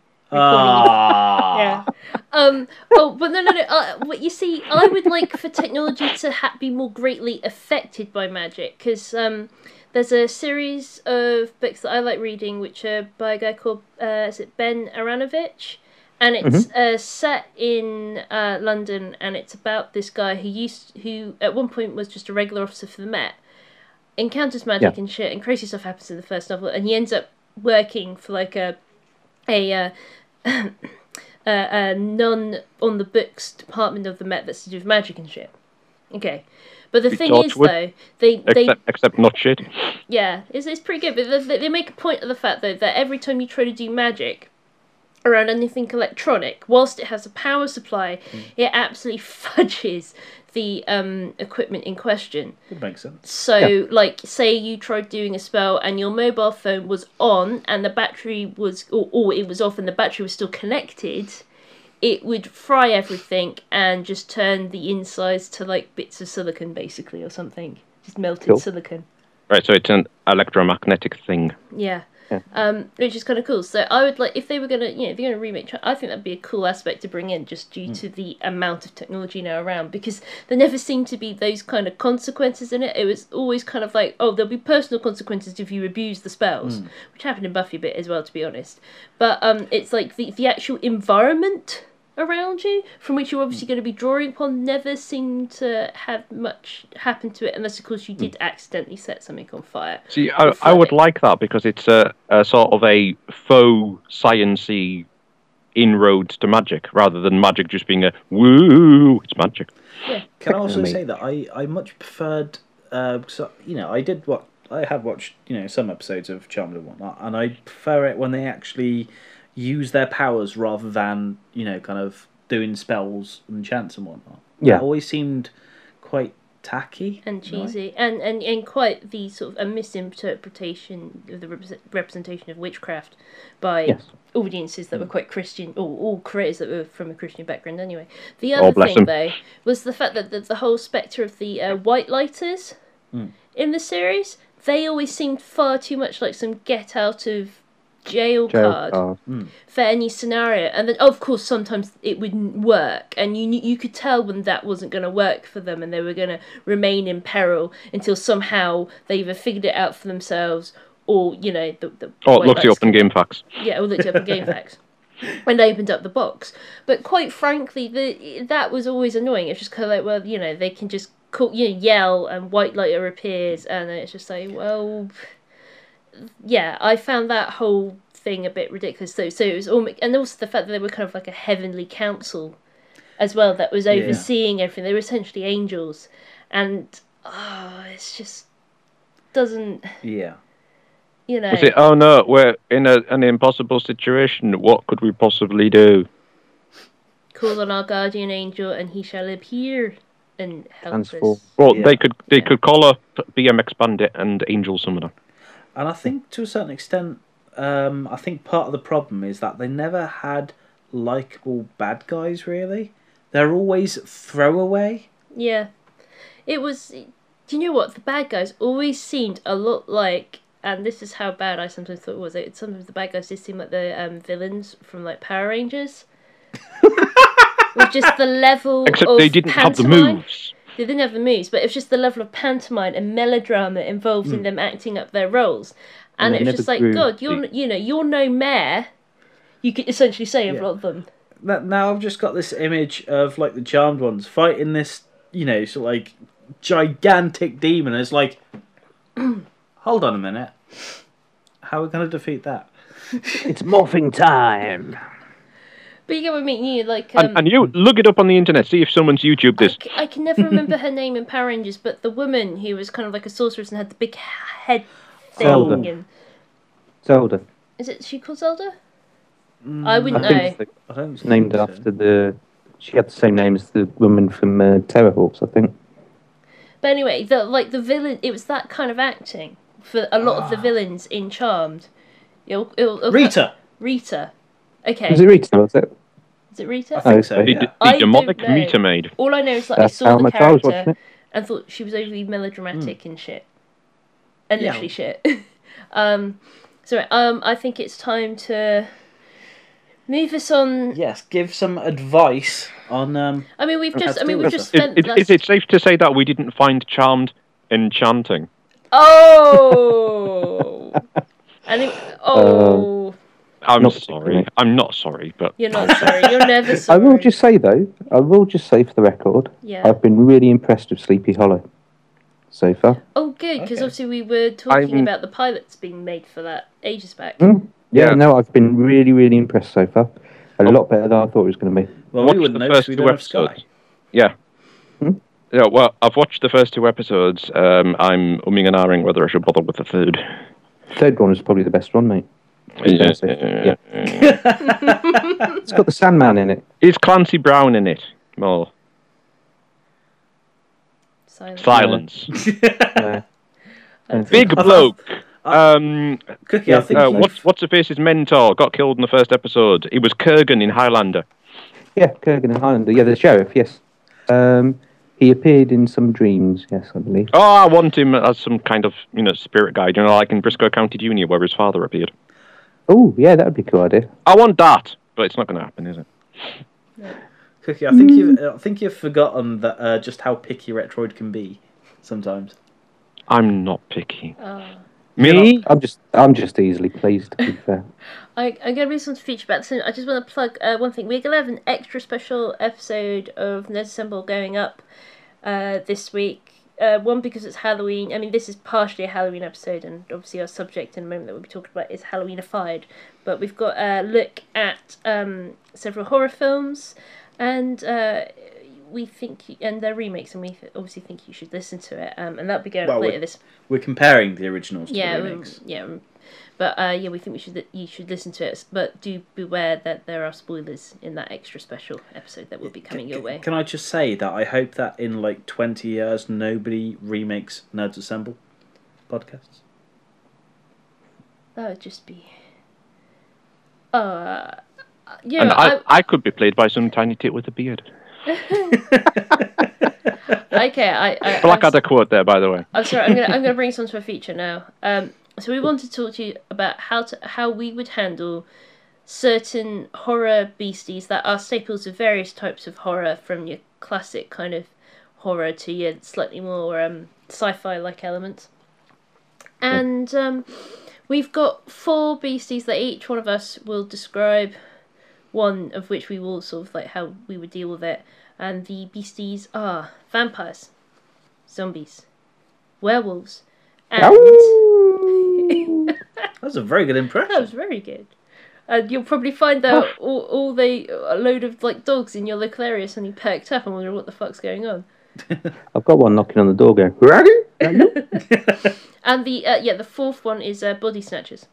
Ah. Yeah. Um. Oh, but no, no, no. Uh, what you see, I would like for technology to ha- be more greatly affected by magic, because um, there's a series of books that I like reading, which are by a guy called uh, is it Ben Aranovich, and it's mm-hmm. uh, set in uh, London, and it's about this guy who used who at one point was just a regular officer for the Met, encounters magic yeah. and shit, and crazy stuff happens in the first novel, and he ends up working for like a a uh, a, a non on the books department of the Met that's to do with magic and shit. Okay, but the thing is though, they except, they except not shit. Yeah, it's it's pretty good, but they, they make a point of the fact though that every time you try to do magic around anything electronic, whilst it has a power supply, mm. it absolutely fudges the um, equipment in question. That makes sense. So, yeah. like, say you tried doing a spell and your mobile phone was on and the battery was, or, or it was off and the battery was still connected, it would fry everything and just turn the insides to, like, bits of silicon, basically, or something. Just melted cool. silicon. Right, so it's an electromagnetic thing. Yeah. Yeah. Um, which is kind of cool. So I would like, if they were gonna, you know, if they're gonna remake, I think that'd be a cool aspect to bring in, just due mm. to the amount of technology now around, because there never seemed to be those kind of consequences in it. It was always kind of like, oh, there'll be personal consequences if you abuse the spells, mm. which happened in Buffy a bit as well, to be honest. But um, it's like the the actual environment around you, from which you're obviously going to be drawing upon, never seemed to have much happen to it, unless of course you did accidentally set something on fire. See, I, I would like that, because it's a, a sort of a faux sciencey inroads to magic, rather than magic just being a woo, it's magic. Yeah. Can I also say that I, I much preferred, uh, so, you know, I did what I have watched, you know, some episodes of Charmed and whatnot, and I prefer it when they actually use their powers rather than, you know, kind of doing spells and chants and whatnot. Yeah. It always seemed quite tacky. And cheesy. Right? And, and and quite the sort of a misinterpretation of the rep- representation of witchcraft by yes. audiences that were quite Christian, or all creators that were from a Christian background anyway. The other oh, thing, them. though, was the fact that the, the whole spectre of the uh, White Lighters mm. in the series, they always seemed far too much like some get out of jail, jail card, card. Mm. for any scenario, and then of course sometimes it wouldn't work, and you you could tell when that wasn't going to work for them, and they were going to remain in peril until somehow they either figured it out for themselves, or you know the, the oh it looked you up in GameFAQs. Yeah, or looked you up in GameFAQs. And they opened up the box. But quite frankly, the that was always annoying. It's just kind of like, well, you know, they can just call, you know, yell and White Lighter appears, and then it's just like, well. Yeah, I found that whole thing a bit ridiculous. So, so it was almost, and also the fact that they were kind of like a heavenly council, as well, that was overseeing yeah. everything. They were essentially angels, and oh, it's just doesn't. Yeah. You know. Was it, oh no, we're in a, an impossible situation. What could we possibly do? Call on our guardian angel, and he shall appear and help Transform. us. Well, yeah. they could they yeah. could call up B M X Bandit and Angel Summoner. And I think to a certain extent, um, I think part of the problem is that they never had likeable bad guys, really. They're always throwaway. Yeah. It was... Do you know what? The bad guys always seemed a lot like... And this is how bad I sometimes thought it was. It, sometimes the bad guys did seem like the um, villains from like Power Rangers. With just the level Except of they didn't pantomime. have the moves. They didn't have the moves, but it was just the level of pantomime and melodrama involved mm. in them acting up their roles, and, and it was just like, grew. God, you're you know you're no mayor. You could essentially say of yeah. a lot of them. Now I've just got this image of like the Charmed ones fighting this, you know, sort of like gigantic demon. And it's like, hold on a minute, how are we going to defeat that? It's morphing time. But you get what I mean, you like... Um, and, and you, look it up on the internet, see if someone's YouTube this. I, c- I can never remember her name in Power Rangers, but the woman who was kind of like a sorceress and had the big head thing. Zelda. And... Zelda. Is it she called Zelda? Mm, I wouldn't I think know. It's, the, I don't it's named so. after the... She had the same name as the woman from uh, Terrorhawks, I think. But anyway, the like the villain, it was that kind of acting for a lot of the villains in Charmed. It'll, it'll, it'll Rita. Rita. Okay. Was it Rita? Was it? Is it Rita? I think so. The, Yeah. the I don't demonic know. meter maid. All I know is that That's I saw how the much I was watching character it. and thought she was overly melodramatic and shit. And Yeah. literally shit. um, so um, I think it's time to move us on. Yes, give some advice on. Um, I mean, we've How just. to I mean, deal we've with just stuff. Is, spent. is, last... is it safe to say that we didn't find Charmed enchanting? Oh. and it... oh. I'm Not sorry. particularly. I'm not sorry, but You're not sorry. You're never I sorry. will just say though, I will just say for the record, Yeah. I've been really impressed with Sleepy Hollow so far. Oh, good, because Okay. obviously we were talking I'm- about the pilots being made for that ages back. Mm. Yeah, Yeah. no, I've been really, really impressed so far. A lot better than I thought it was going to be. well, watch we wouldn't the know because first we two don't have episodes. Sky. Yeah. Hmm? Yeah, well, I've watched the first two episodes. Um, I'm umming and ahhing whether I should bother with the third. Third one is probably the best one, mate. Yeah, Yeah. It's got the Sandman in it. Is Clancy Brown in it? More Silence. silence. Uh, and- Big I've- bloke. I've- Um, Cookie, Yeah, I think uh, you've- what's what's the face's mentor got killed in the first episode? It was Kurgan in Highlander. Yeah, Kurgan and Highlander. Yeah, the sheriff, yes. Um, he appeared in some dreams, yes, I believe. Oh, I want him as some kind of you know spirit guide, you know, like in Briscoe County Junior, where his father appeared. Oh, yeah, that would be a cool idea. I want that, but it's not going to happen, is it? Cookie, I think you've I think you've forgotten that uh, just how picky Retroid can be sometimes. I'm not picky. Oh. Me? I'm just, I'm just easily pleased, to be fair. I, I'm going to read some feature about this. I just want to plug uh, one thing. We're going to have an extra special episode of Nerd Assemble going up uh, this week. Uh, one, because it's Halloween. I mean, this is partially a Halloween episode, and obviously our subject in a moment that we'll be talking about is Halloweenified. But we've got a look at um, several horror films, and uh, we think, and their remakes, and we obviously think you should listen to it. Um, and that'll be going Well, up later we- this. We're comparing the originals to Yeah, the um, remakes. yeah. um, But uh, yeah, we think we should you should listen to it. But do beware that there are spoilers in that extra special episode that will be coming your way. Can I just say that I hope that in like twenty years nobody remakes Nerds Assemble podcasts? That would just be. Uh, yeah, and I, I, I could be played by some tiny tit with a beard. okay. I, I I'm, Blackadder quote there, by the way. I'm sorry. I'm gonna I'm gonna bring this onto a feature now. Um, so we want to talk to you about how to how we would handle certain horror beasties that are staples of various types of horror, from your classic kind of horror to your slightly more um, sci-fi like elements. And um, we've got four beasties that each one of us will describe, one of which we will sort of like how we would deal with it. And the beasties are vampires, zombies, werewolves, and... That's a very good That impression. was very good. And you'll probably find out all, all the a load of like dogs in your local area suddenly perked up and wondering what the fuck's going on. I've got one knocking on the door going, Ready? And the uh, yeah, the fourth one is uh, body snatchers.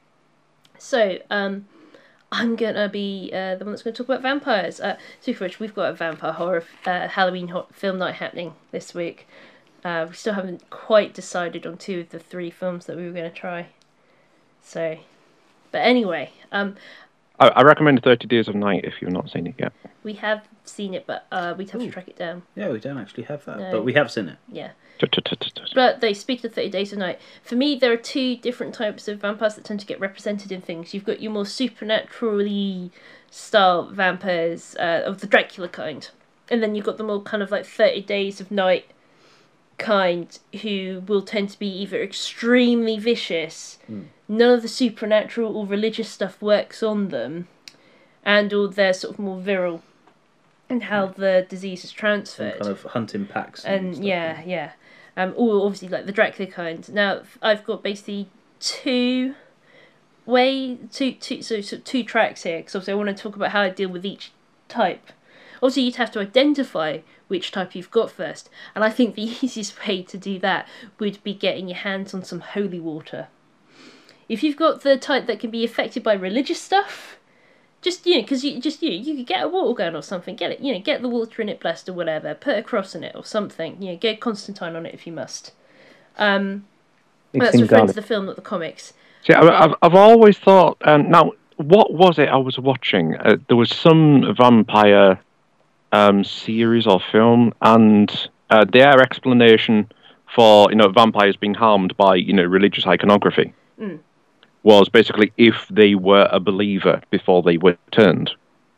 So um, I'm gonna be uh, the one that's going to talk about vampires. Uh, so for which we've got a vampire horror uh, Halloween ho- film night happening this week. Uh, we still haven't quite decided on two of the three films that we were going to try. So, but anyway, um, I, I recommend thirty Days of Night if you've not seen it yet. we have seen it, but uh, we'd have Ooh. to track it down. Yeah, we don't actually have that, No. but we have seen it. Yeah. Tut-tut-tut-tut. But they speak of thirty Days of Night. For me, there are two different types of vampires that tend to get represented in things. You've got your more supernaturally style vampires uh, of the Dracula kind. And then you've got the more kind of like thirty Days of Night kind who will tend to be either extremely vicious, Mm. none of the supernatural or religious stuff works on them, and or they're sort of more virile and how the disease is Some transferred. kind of hunting packs. And, And stuff, yeah, yeah. Um, or obviously like the Dracula kind. Now I've got basically two way two two so, so two tracks here because obviously I want to talk about how I deal with each type. Obviously you'd have to identify which type you've got first, and I think the easiest way to do that would be getting your hands on some holy water. If you've got the type that can be affected by religious stuff, Just, you know, because you just you you could get a water gun or something, get it, you know, get the water in it blessed or whatever, put a cross in it or something, you know, get Constantine on it if you must. Um, Mix that's in referring to garlic. the film, not the comics. See, I, I've I've always thought. Um, now, what was it I was watching? Uh, there was some vampire um, series or film, and uh, their explanation for you know vampires being harmed by you know religious iconography Mm. was basically if they were a believer before they were turned.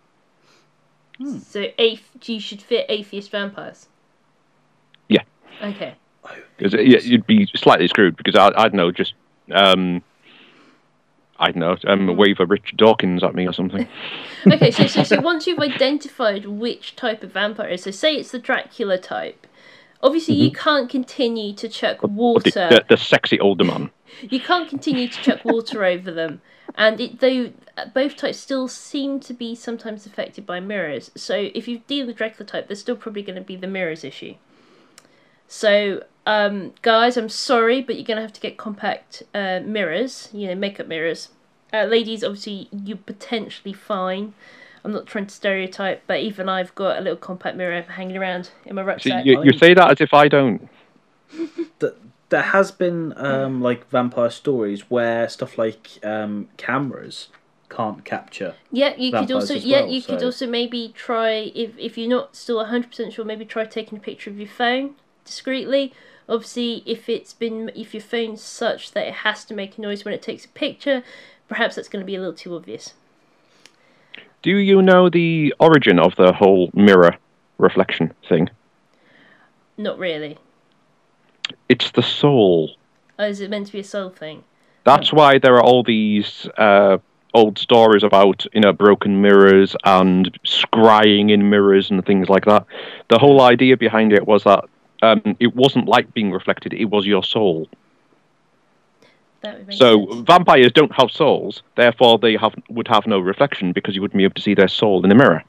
So, athe- you should fit atheist vampires. Yeah. Okay. Because yeah, you'd be slightly screwed because I, I'd know just um, I'd know um, wave a Richard Dawkins at me or something. Okay, so, so so once you've identified which type of vampire it is, so say it's the Dracula type, obviously you can't continue to chuck Or the, water. the, the sexy older man. You can't continue to chuck water over them, and it, though both types still seem to be sometimes affected by mirrors. So if you deal with Dracula type, there's still probably going to be the mirrors issue. So um, guys, I'm sorry, but you're going to have to get compact uh, mirrors, you know, makeup mirrors. Uh, ladies, obviously, you're potentially fine. I'm not trying to stereotype, but even I've got a little compact mirror hanging around in my So rucksack. you, you say that as if I don't. Th- There has been um, like vampire stories where stuff like um, cameras can't capture. Yeah, you could vampires also as yeah well, you could so- also maybe try if if you're not still one hundred percent sure, maybe try taking a picture of your phone discreetly. Obviously, if it's been if your phone's such that it has to make a noise when it takes a picture, perhaps that's going to be a little too obvious. Do you know the origin of the whole mirror reflection thing? Not really. It's the soul. Oh, is it meant to be a soul thing? That's why there are all these uh, old stories about you know broken mirrors and scrying in mirrors and things like that. The whole idea behind it was that um, it wasn't like being reflected; it was your soul. That would make So sense. vampires don't have souls, therefore they have would have no reflection because you wouldn't be able to see their soul in the mirror.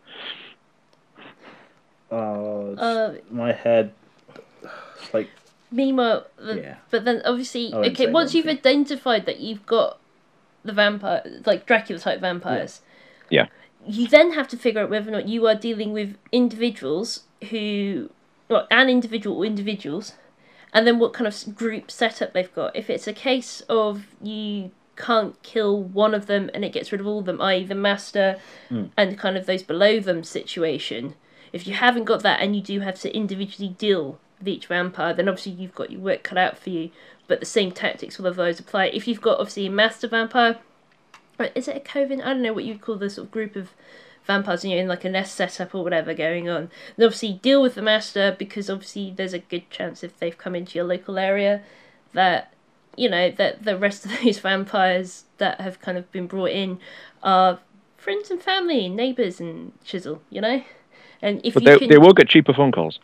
Oh, it's- Uh, my head. It's like Meanwhile, the, Yeah. but then obviously, I wouldn't okay, say once you've grumpy. identified that you've got the vampire, like Dracula type vampires, Yeah. you then have to figure out whether or not you are dealing with individuals who, well, an individual or individuals, and then what kind of s- group setup they've got. If it's a case of you can't kill one of them and it gets rid of all of them, that is the master Mm. and kind of those below them situation, if you haven't got that and you do have to individually deal with each vampire, then obviously you've got your work cut out for you, but the same tactics will otherwise apply. If you've got obviously a master vampire, or is it a coven? I don't know what you'd call the sort of group of vampires, you know, in like a nest setup or whatever going on. And obviously deal with the master, because obviously there's a good chance if they've come into your local area that, you know, that the rest of those vampires that have kind of been brought in are friends and family and neighbours and chisel, you know? And if But you they, can, they will get cheaper phone calls.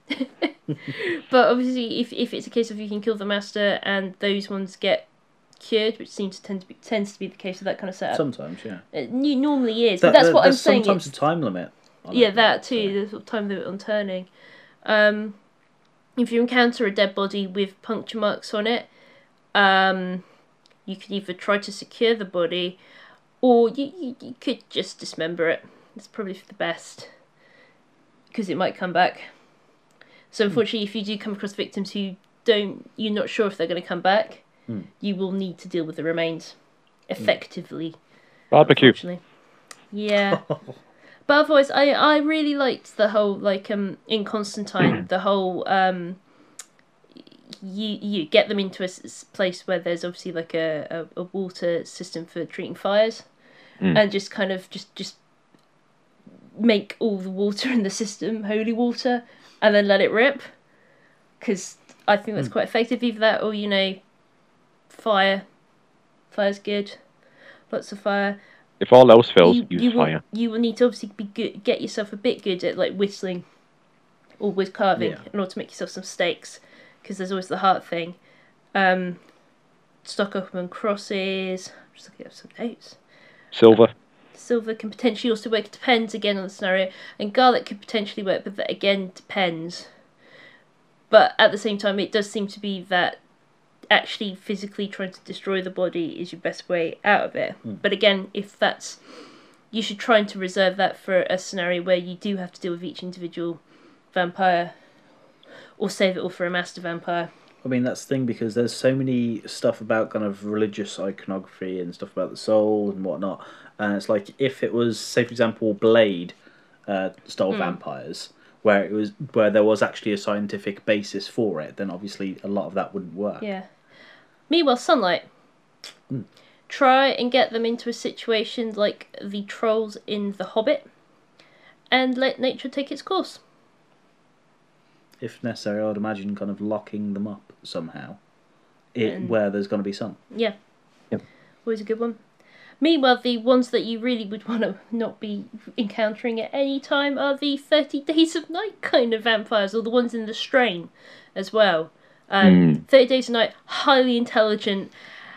but obviously if if it's a case of you can kill the master and those ones get cured, which seems to tend to be tends to be the case with that kind of setup. sometimes, yeah. It n- normally is, That- but that's that- what I'm there's saying. Sometimes it's- a time limit. on yeah, it, that so- too. The sort of time limit on turning. Um, if you encounter a dead body with puncture marks on it, um, you could either try to secure the body, or you, you, you could just dismember it. It's probably for the best, because it might come back. So unfortunately, if you do come across victims who don't, you're not sure if they're going to come back, Hmm. you will need to deal with the remains effectively. Barbecue. Unfortunately. Yeah. But otherwise, I, I really liked the whole, like, um, in Constantine, the whole, um, you you get them into a s- place where there's obviously like a, a, a water system for treating fires, Mm. and just kind of just just make all the water in the system holy water, and then let it rip, because I think that's quite effective. Either that, or you know, fire. Fire's good. Lots of fire. If all else fails, you, use you will, fire. You will need to obviously be good, get yourself a bit good at like whistling, or wood carving, Yeah. in order to make yourself some stakes, because there's always the heart thing. Um, stock up on crosses. I'm just looking at some notes. Silver. Silver can potentially also work. It depends again on the scenario, and garlic could potentially work, but that again depends. But at the same time, it does seem to be that actually physically trying to destroy the body is your best way out of it. Mm. But again, if that's you should try to reserve that for a scenario where you do have to deal with each individual vampire, or save it all for a master vampire. I mean, that's the thing, because there's so many stuff about kind of religious iconography and stuff about the soul and whatnot. And it's like, if it was, say for example, Blade uh, style mm. vampires, where it was where there was actually a scientific basis for it, then obviously a lot of that wouldn't work. Yeah. Meanwhile, Sunlight. Mm. Try and get them into a situation like the trolls in The Hobbit, and let nature take its course. If necessary, I would imagine kind of locking them up somehow, it, where there's going to be sun. Yeah. Yep. Always a good one. Meanwhile, the ones that you really would want to not be encountering at any time are the thirty Days of Night kind of vampires, or the ones in the Strain as well. Um, mm. thirty Days of Night, highly intelligent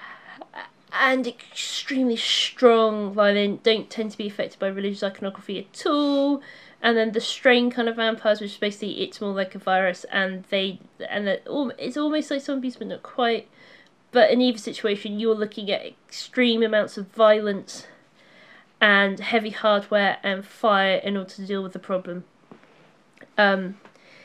and extremely strong. They don't tend to be affected by religious iconography at all. And then the Strain kind of vampires, which is basically it's more like a virus, and they and it's almost like zombies, but not quite. But in either situation, you're looking at extreme amounts of violence and heavy hardware and fire in order to deal with the problem. Um,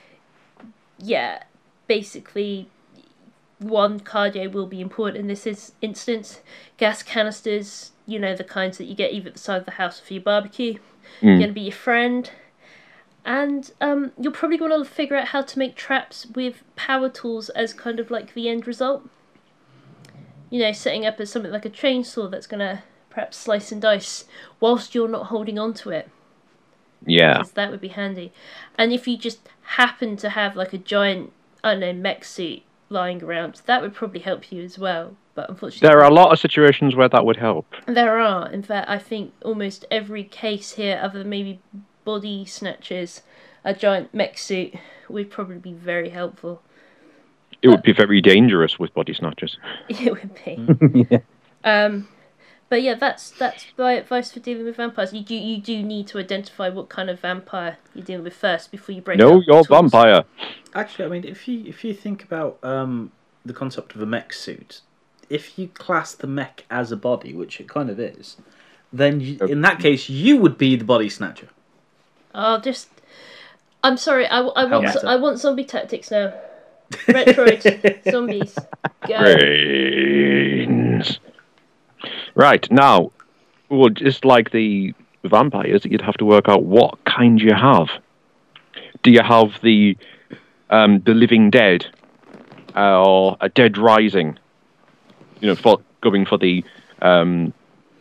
yeah, basically, one, cardio will be important in this is, instance. Gas canisters, you know, the kinds that you get either at the side of the house or for your barbecue, mm. are going to be your friend. And um, you're probably going to figure out how to make traps with power tools as kind of like the end result. You know, setting up as something like a chainsaw that's going to perhaps slice and dice whilst you're not holding on to it. Yeah. Because that would be handy. And if you just happen to have like a giant, I don't know, mech suit lying around, that would probably help you as well. But unfortunately, there are a lot of situations where that would help. There are. In fact, I think almost every case here, other than maybe body snatchers, a giant mech suit would probably be very helpful. It but, would be very dangerous with body snatchers. It would be. yeah. Um, but yeah, that's that's my advice for dealing with vampires. You do you do need to identify what kind of vampire you're dealing with first before you break. No, you're tools. Vampire. Actually, I mean, if you if you think about um, the concept of a mech suit, if you class the mech as a body, which it kind of is, then you, in that case you would be the body snatcher. Oh, just. I'm sorry. I, I want I want zombie tactics now. Retroid zombies. Go. Brains. Right now, well, just like the vampires, you'd have to work out what kind you have. Do you have the um, the Living Dead, uh, or a Dead Rising? You know, for going for the um,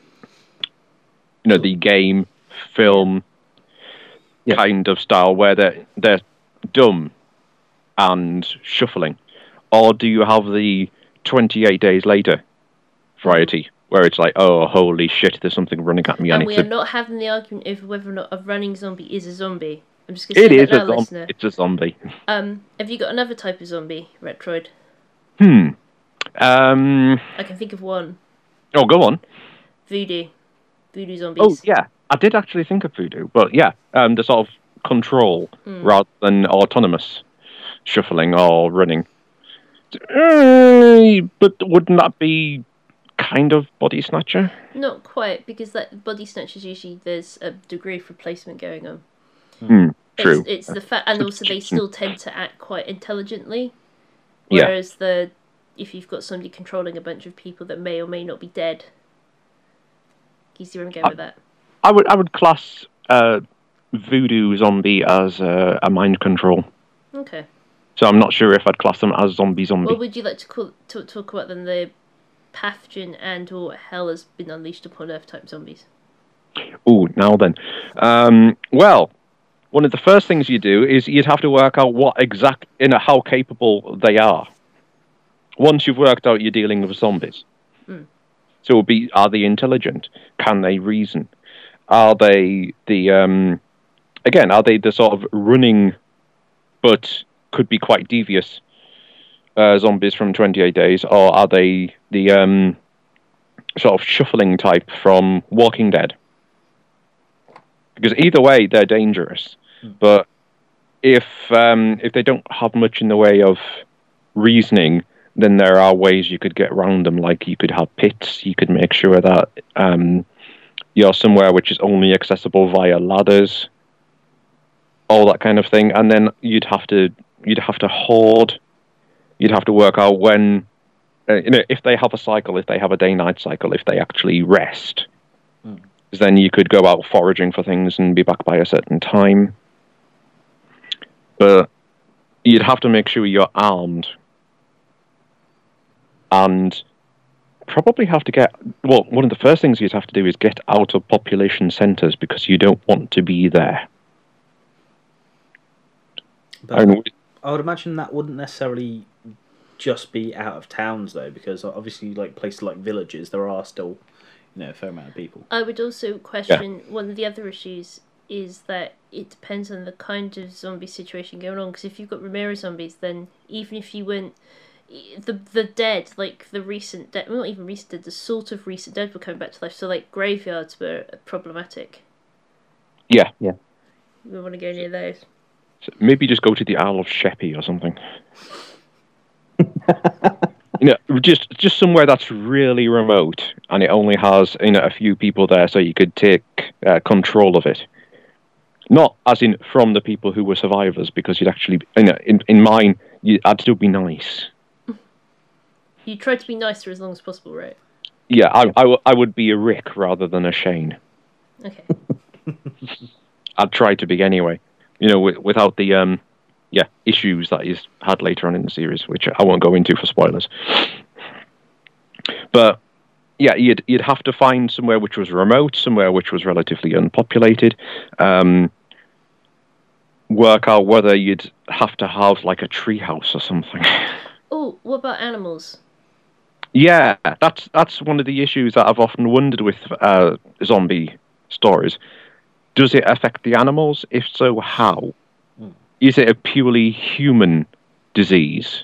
you know the game, film. Yeah. Kind of style where they're they're dumb and shuffling, or do you have the twenty-eight days later variety where it's like, oh holy shit, there's something running at me, and, and we it's are a... not having the argument over whether or not a running zombie is a zombie. I'm just gonna say it is that now, a zom- listener. It's a zombie. Um, have you got another type of zombie, Retroid? Hmm. Um. I can think of one. Oh, go on. Voodoo. Voodoo zombies. Oh yeah. I did actually think of voodoo, but yeah, um, the sort of control mm. rather than autonomous shuffling or running. Uh, but wouldn't that be kind of body snatcher? Not quite, because that body snatchers usually there's a degree of replacement going on. Mm, true. It's, it's the fact, and also they still tend to act quite intelligently. Whereas yeah. the if you've got somebody controlling a bunch of people that may or may not be dead, you see where I'm going I- with that. I would I would class uh, voodoo zombie as uh, a mind control. Okay. So I'm not sure if I'd class them as zombie zombie. What would you like to call to talk about then? The pathogen and or hell has been unleashed upon Earth type zombies. Oh, now then. Um, well, one of the first things you do is you'd have to work out what exact you know how capable they are. Once you've worked out you're dealing with zombies. Mm. So it would be: are they intelligent? Can they reason? Are they the, um, again, are they the sort of running, but could be quite devious uh, zombies from twenty-eight days, or are they the um, sort of shuffling type from Walking Dead? Because either way, they're dangerous. Mm. But if um, if they don't have much in the way of reasoning, then there are ways you could get around them, like you could have pits, you could make sure that... Um, you know, somewhere which is only accessible via ladders, all that kind of thing, and then you'd have to you'd have to hoard, you'd have to work out when, uh, you know, if they have a cycle, if they have a day-night cycle, if they actually rest, mm. then you could go out foraging for things and be back by a certain time. But you'd have to make sure you're armed, and probably have to get, well, one of the first things you'd have to do is get out of population centres, because you don't want to be there. But I, mean, I would imagine that wouldn't necessarily just be out of towns, though, because obviously, like places like villages, there are still, you know, a fair amount of people. I would also question, yeah. one of the other issues is that it depends on the kind of zombie situation going on, because if you've got Romero zombies, then even if you went, the the dead, like the recent dead, well, not even recent dead, the sort of recent dead were coming back to life, so like graveyards were problematic. Yeah. Yeah. We don't want to go near those. So maybe just go to the Isle of Sheppey or something. You know, just just somewhere that's really remote, and it only has, you know, a few people there, so you could take uh, control of it. Not as in from the people who were survivors, because you'd actually, you know, in in mine, you, I'd still be nice. You try to be nice for as long as possible, right? Yeah, I, I, w- I would be a Rick rather than a Shane. Okay. I'd try to be anyway. You know, w- without the um, yeah, issues that he's had later on in the series, which I won't go into for spoilers. But yeah, you'd you'd have to find somewhere which was remote, somewhere which was relatively unpopulated. Um, work out whether you'd have to have like a treehouse or something. Oh, what about animals? Yeah, that's that's one of the issues that I've often wondered with uh, zombie stories. Does it affect the animals? If so, how? Mm. Is it a purely human disease?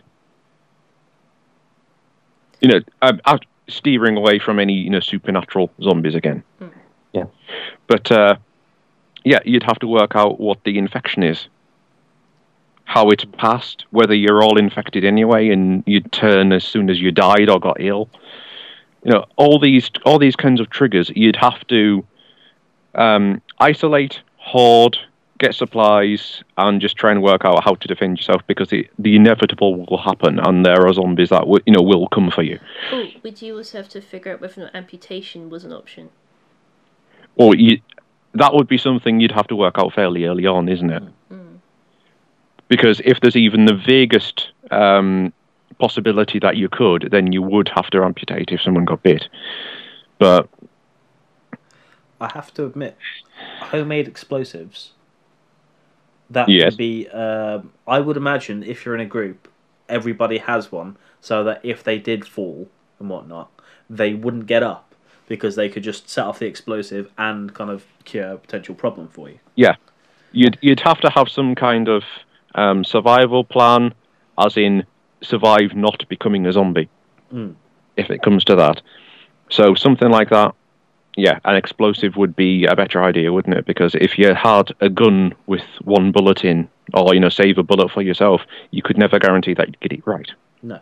You know, I'm, I'm steering away from any, you know, supernatural zombies again. Mm. Yeah, but uh, yeah, you'd have to work out what the infection is, how it passed, whether you're all infected anyway and you'd turn as soon as you died or got ill. You know, all these all these kinds of triggers, you'd have to um, isolate, hoard, get supplies, and just try and work out how to defend yourself, because the, the inevitable will happen, and there are zombies that w- you know will come for you. Oh, would you also have to figure out whether or not amputation was an option? Well, you, that would be something you'd have to work out fairly early on, isn't it? Mm. Because if there's even the vaguest um, possibility that you could, then you would have to amputate if someone got bit. But I have to admit, homemade explosives, that yes. would be, um, I would imagine if you're in a group, everybody has one, so that if they did fall and whatnot, they wouldn't get up, because they could just set off the explosive and kind of cure a potential problem for you. Yeah, you'd you'd have to have some kind of um, survival plan, as in survive not becoming a zombie, mm. if it comes to that. So something like that. Yeah, an explosive would be a better idea, wouldn't it? Because if you had a gun with one bullet in, or, you know, save a bullet for yourself, you could never guarantee that you'd get it right. No.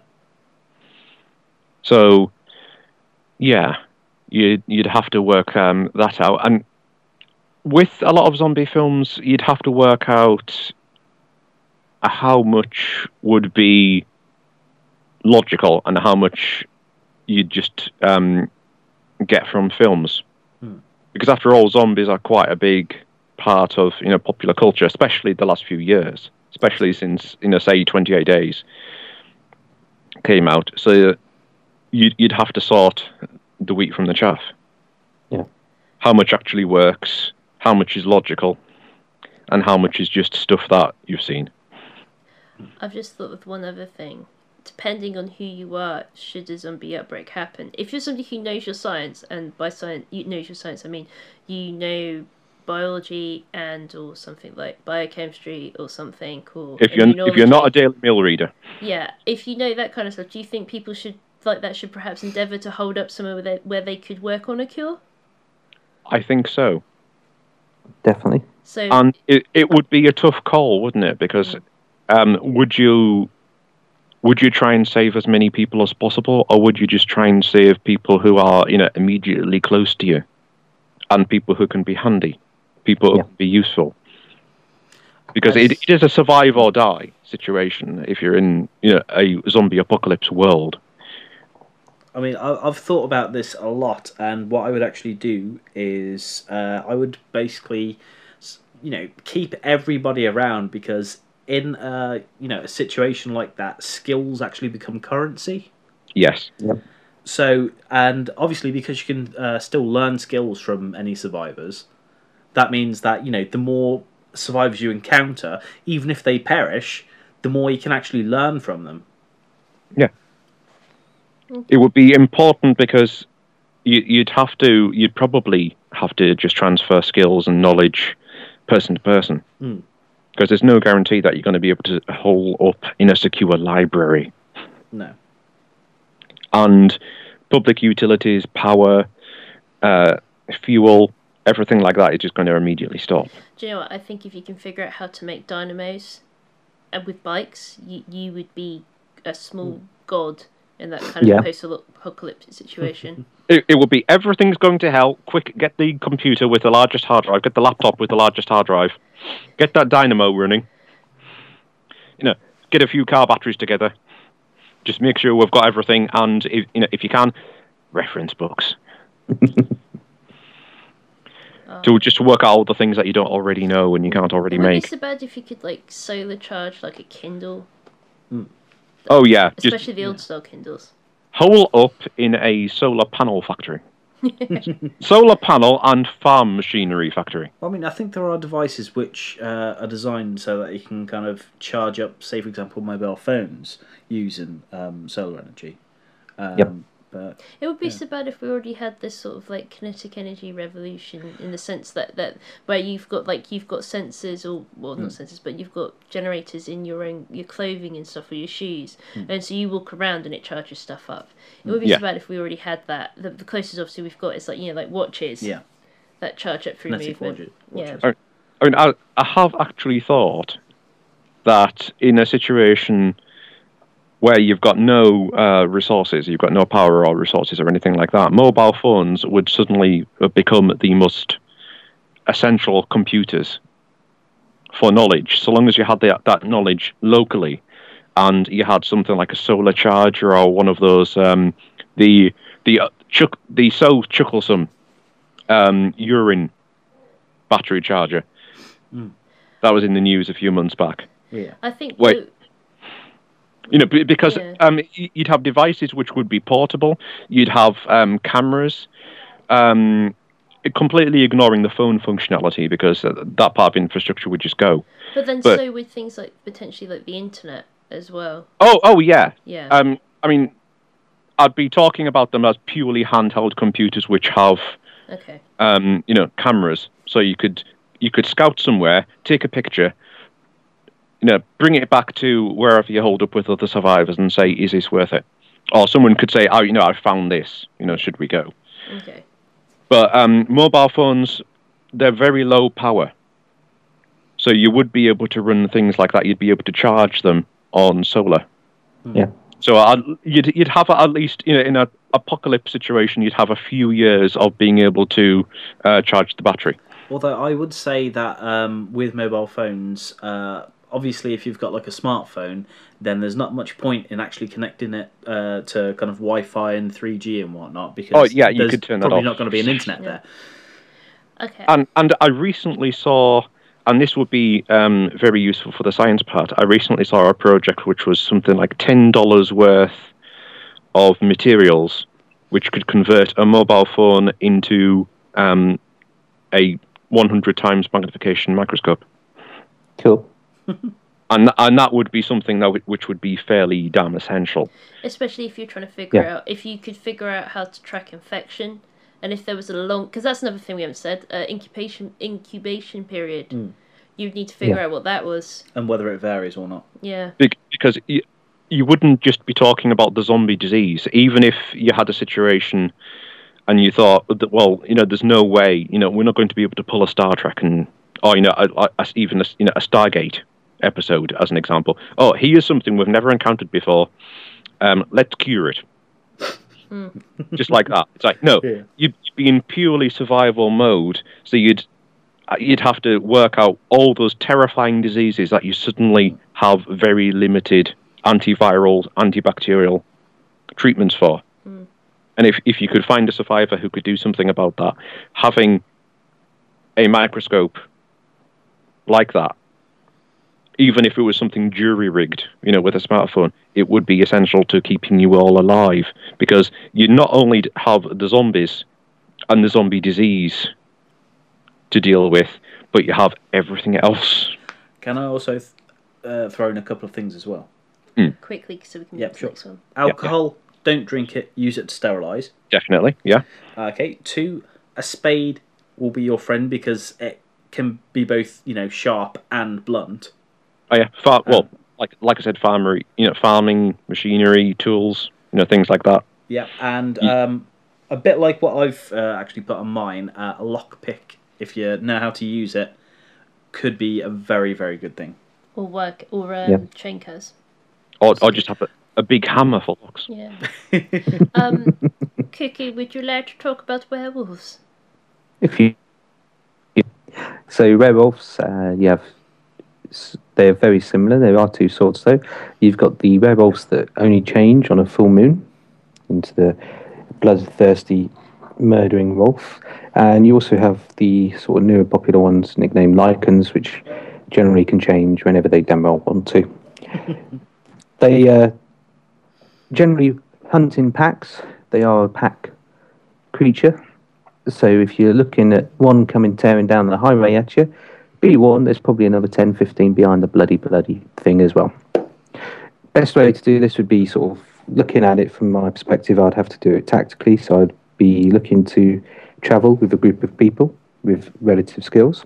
So, yeah, you'd, you'd have to work um, that out. And with a lot of zombie films, you'd have to work out how much would be logical and how much you'd just um, get from films. Hmm. Because after all, zombies are quite a big part of, you know, popular culture, especially the last few years, especially since, you know, say twenty-eight days came out. So you'd, you'd have to sort the wheat from the chaff. Yeah. How much actually works, how much is logical, and how much is just stuff that you've seen. I've just thought of one other thing. Depending on who you are, should a zombie outbreak happen. If you're somebody who knows your science, and by science, you knows your science, I mean you know biology and or something like biochemistry or something, or if you're if you're not a Daily Mail reader, yeah, if you know that kind of stuff, do you think people should like that should perhaps endeavour to hold up somewhere where they, where they could work on a cure? I think so. Definitely. So, and it it would be a tough call, wouldn't it? Because um, would you would you try and save as many people as possible, or would you just try and save people who are, you know, immediately close to you? and people who can be handy, people who Yeah. can be useful. Because it, it is a survive or die situation if you're in, you know, a zombie apocalypse world. I mean, I- I've thought about this a lot, and what I would actually do is uh, I would basically, s- you know, keep everybody around, because in uh, you know, a situation like that, skills actually become currency. Yes. So, and obviously because you can uh, still learn skills from any survivors, that means that, you know, the more survivors you encounter, even if they perish, the more you can actually learn from them. Yeah. It would be important because you, you'd have to, you'd probably have to just transfer skills and knowledge person to person. Mm. Because there's no guarantee that you're going to be able to hole up in a secure library. No. And public utilities, power, uh, fuel, everything like that is just going to immediately stop. Do you know what? I think if you can figure out how to make dynamos and with bikes, you, you would be a small god in that kind of Yeah. post-apocalyptic situation. It, it would be everything's going to hell. Quick, get the computer with the largest hard drive. Get the laptop with the largest hard drive. Get that dynamo running. You know, get a few car batteries together. Just make sure we've got everything, and if you know, if you can, reference books. Oh. To just work out all the things that you don't already know and you can't already It wouldn't make. be so bad if you could like solar charge like a Kindle, Oh yeah, just especially the old style Kindles. hole up in a solar panel factory. Solar panel and farm machinery factory. Well, I mean, I think there are devices which uh, are designed so that you can kind of charge up, say, for example, mobile phones using um, solar energy. Um, Yep. But It would be Yeah. so bad if we already had this sort of like kinetic energy revolution in the sense that, that where you've got like you've got sensors or well not sensors but you've got generators in your own your clothing and stuff or your shoes and so you walk around and it charges stuff up. It would be Yeah. so bad if we already had that. The, the closest obviously we've got is like you know like watches yeah, that charge up through kinetic movement. watches. Yeah. watches. I mean, I, I have actually thought that in a situation where you've got no uh, resources, you've got no power or resources or anything like that, mobile phones would suddenly become the most essential computers for knowledge, so long as you had that, that knowledge locally and you had something like a solar charger or one of those, um, the the uh, chuck, the so chucklesome um, urine battery charger. Mm. That was in the news a few months back. Yeah. I think Wait. though- You know, b- because Yeah. um, y- you'd have devices which would be portable. You'd have um, cameras, um, completely ignoring the phone functionality because uh, that part of infrastructure would just go. but then but- so with things like potentially like the internet as well. Oh, oh yeah. Yeah. Um, I mean, I'd be talking about them as purely handheld computers which have, okay. um, you know, cameras. So you could you could scout somewhere, take a picture, you know, bring it back to wherever you hold up with other survivors and say, is this worth it? Or someone could say, oh, you know, I found this, you know, should we go? Okay. But um, mobile phones, they're very low power. So you would be able to run things like that. You'd be able to charge them on solar. Yeah. So uh, you'd, you'd have at least, you know, in an apocalypse situation, you'd have a few years of being able to uh, charge the battery. Although I would say that um, with mobile phones, uh, obviously if you've got like a smartphone, then there's not much point in actually connecting it uh, to kind of Wi-Fi and three G and whatnot, because Oh, yeah, you there's could turn that probably off. not going to be an internet Yeah. there. Okay. And and I recently saw, and this would be um, very useful for the science part, I recently saw a project which was something like ten dollars worth of materials which could convert a mobile phone into um, a one hundred times magnification microscope. Cool. And, and that would be something that w- which would be fairly damn essential. Especially if you're trying to figure Yeah. out if you could figure out how to track infection, and if there was a long because that's another thing we haven't said uh, incubation incubation period. Mm. You'd need to figure Yeah. out what that was. And whether it varies or not. Yeah. Bec- Because you, you wouldn't just be talking about the zombie disease. Even if you had a situation and you thought that, well, you know, there's no way, you know, we're not going to be able to pull a Star Trek and, or, you know, a, a, even a, you know, a Stargate episode as an example. Oh, here's something we've never encountered before. Um, let's cure it. Mm. Just like that. It's like, no, Yeah. you'd be in purely survival mode, so you'd you'd have to work out all those terrifying diseases that you suddenly have very limited antiviral, antibacterial treatments for. Mm. And if, if you could find a survivor who could do something about that, having a microscope like that, even if it was something jury-rigged, you know, with a smartphone, it would be essential to keeping you all alive. Because you not only have the zombies and the zombie disease to deal with, but you have everything else. Can I also th- uh, throw in a couple of things as well? Quickly, so we can Yep, get to sure. the next one. Alcohol, don't drink it, use it to sterilise. Definitely, yeah. Okay, two, a spade will be your friend because it can be both, you know, sharp and blunt. Oh yeah, far, well, like like I said, farmery, you know, farming machinery, tools, you know, things like that. Yeah, and um, a bit like what I've uh, actually put on mine, uh, a lockpick, if you know how to use it, could be a very, very good thing. Or work, or um, Yeah. Chenkers. Or, or just have a, a big hammer for locks. Yeah. um, Cookie, would you like to talk about werewolves? If you so werewolves, uh, you have s- they're very similar. There are two sorts though. You've got the werewolves that only change on a full moon into the bloodthirsty, murdering wolf, and you also have the sort of newer popular ones nicknamed lycans, which generally can change whenever they damn well want to. They uh, generally hunt in packs. They are a pack creature. So if you're looking at one coming tearing down the highway at you, be warned, there's probably another ten, fifteen behind the bloody, bloody thing as well. Best way to do this would be sort of looking at it from my perspective. I'd have to do it tactically. So I'd be looking to travel with a group of people with relative skills.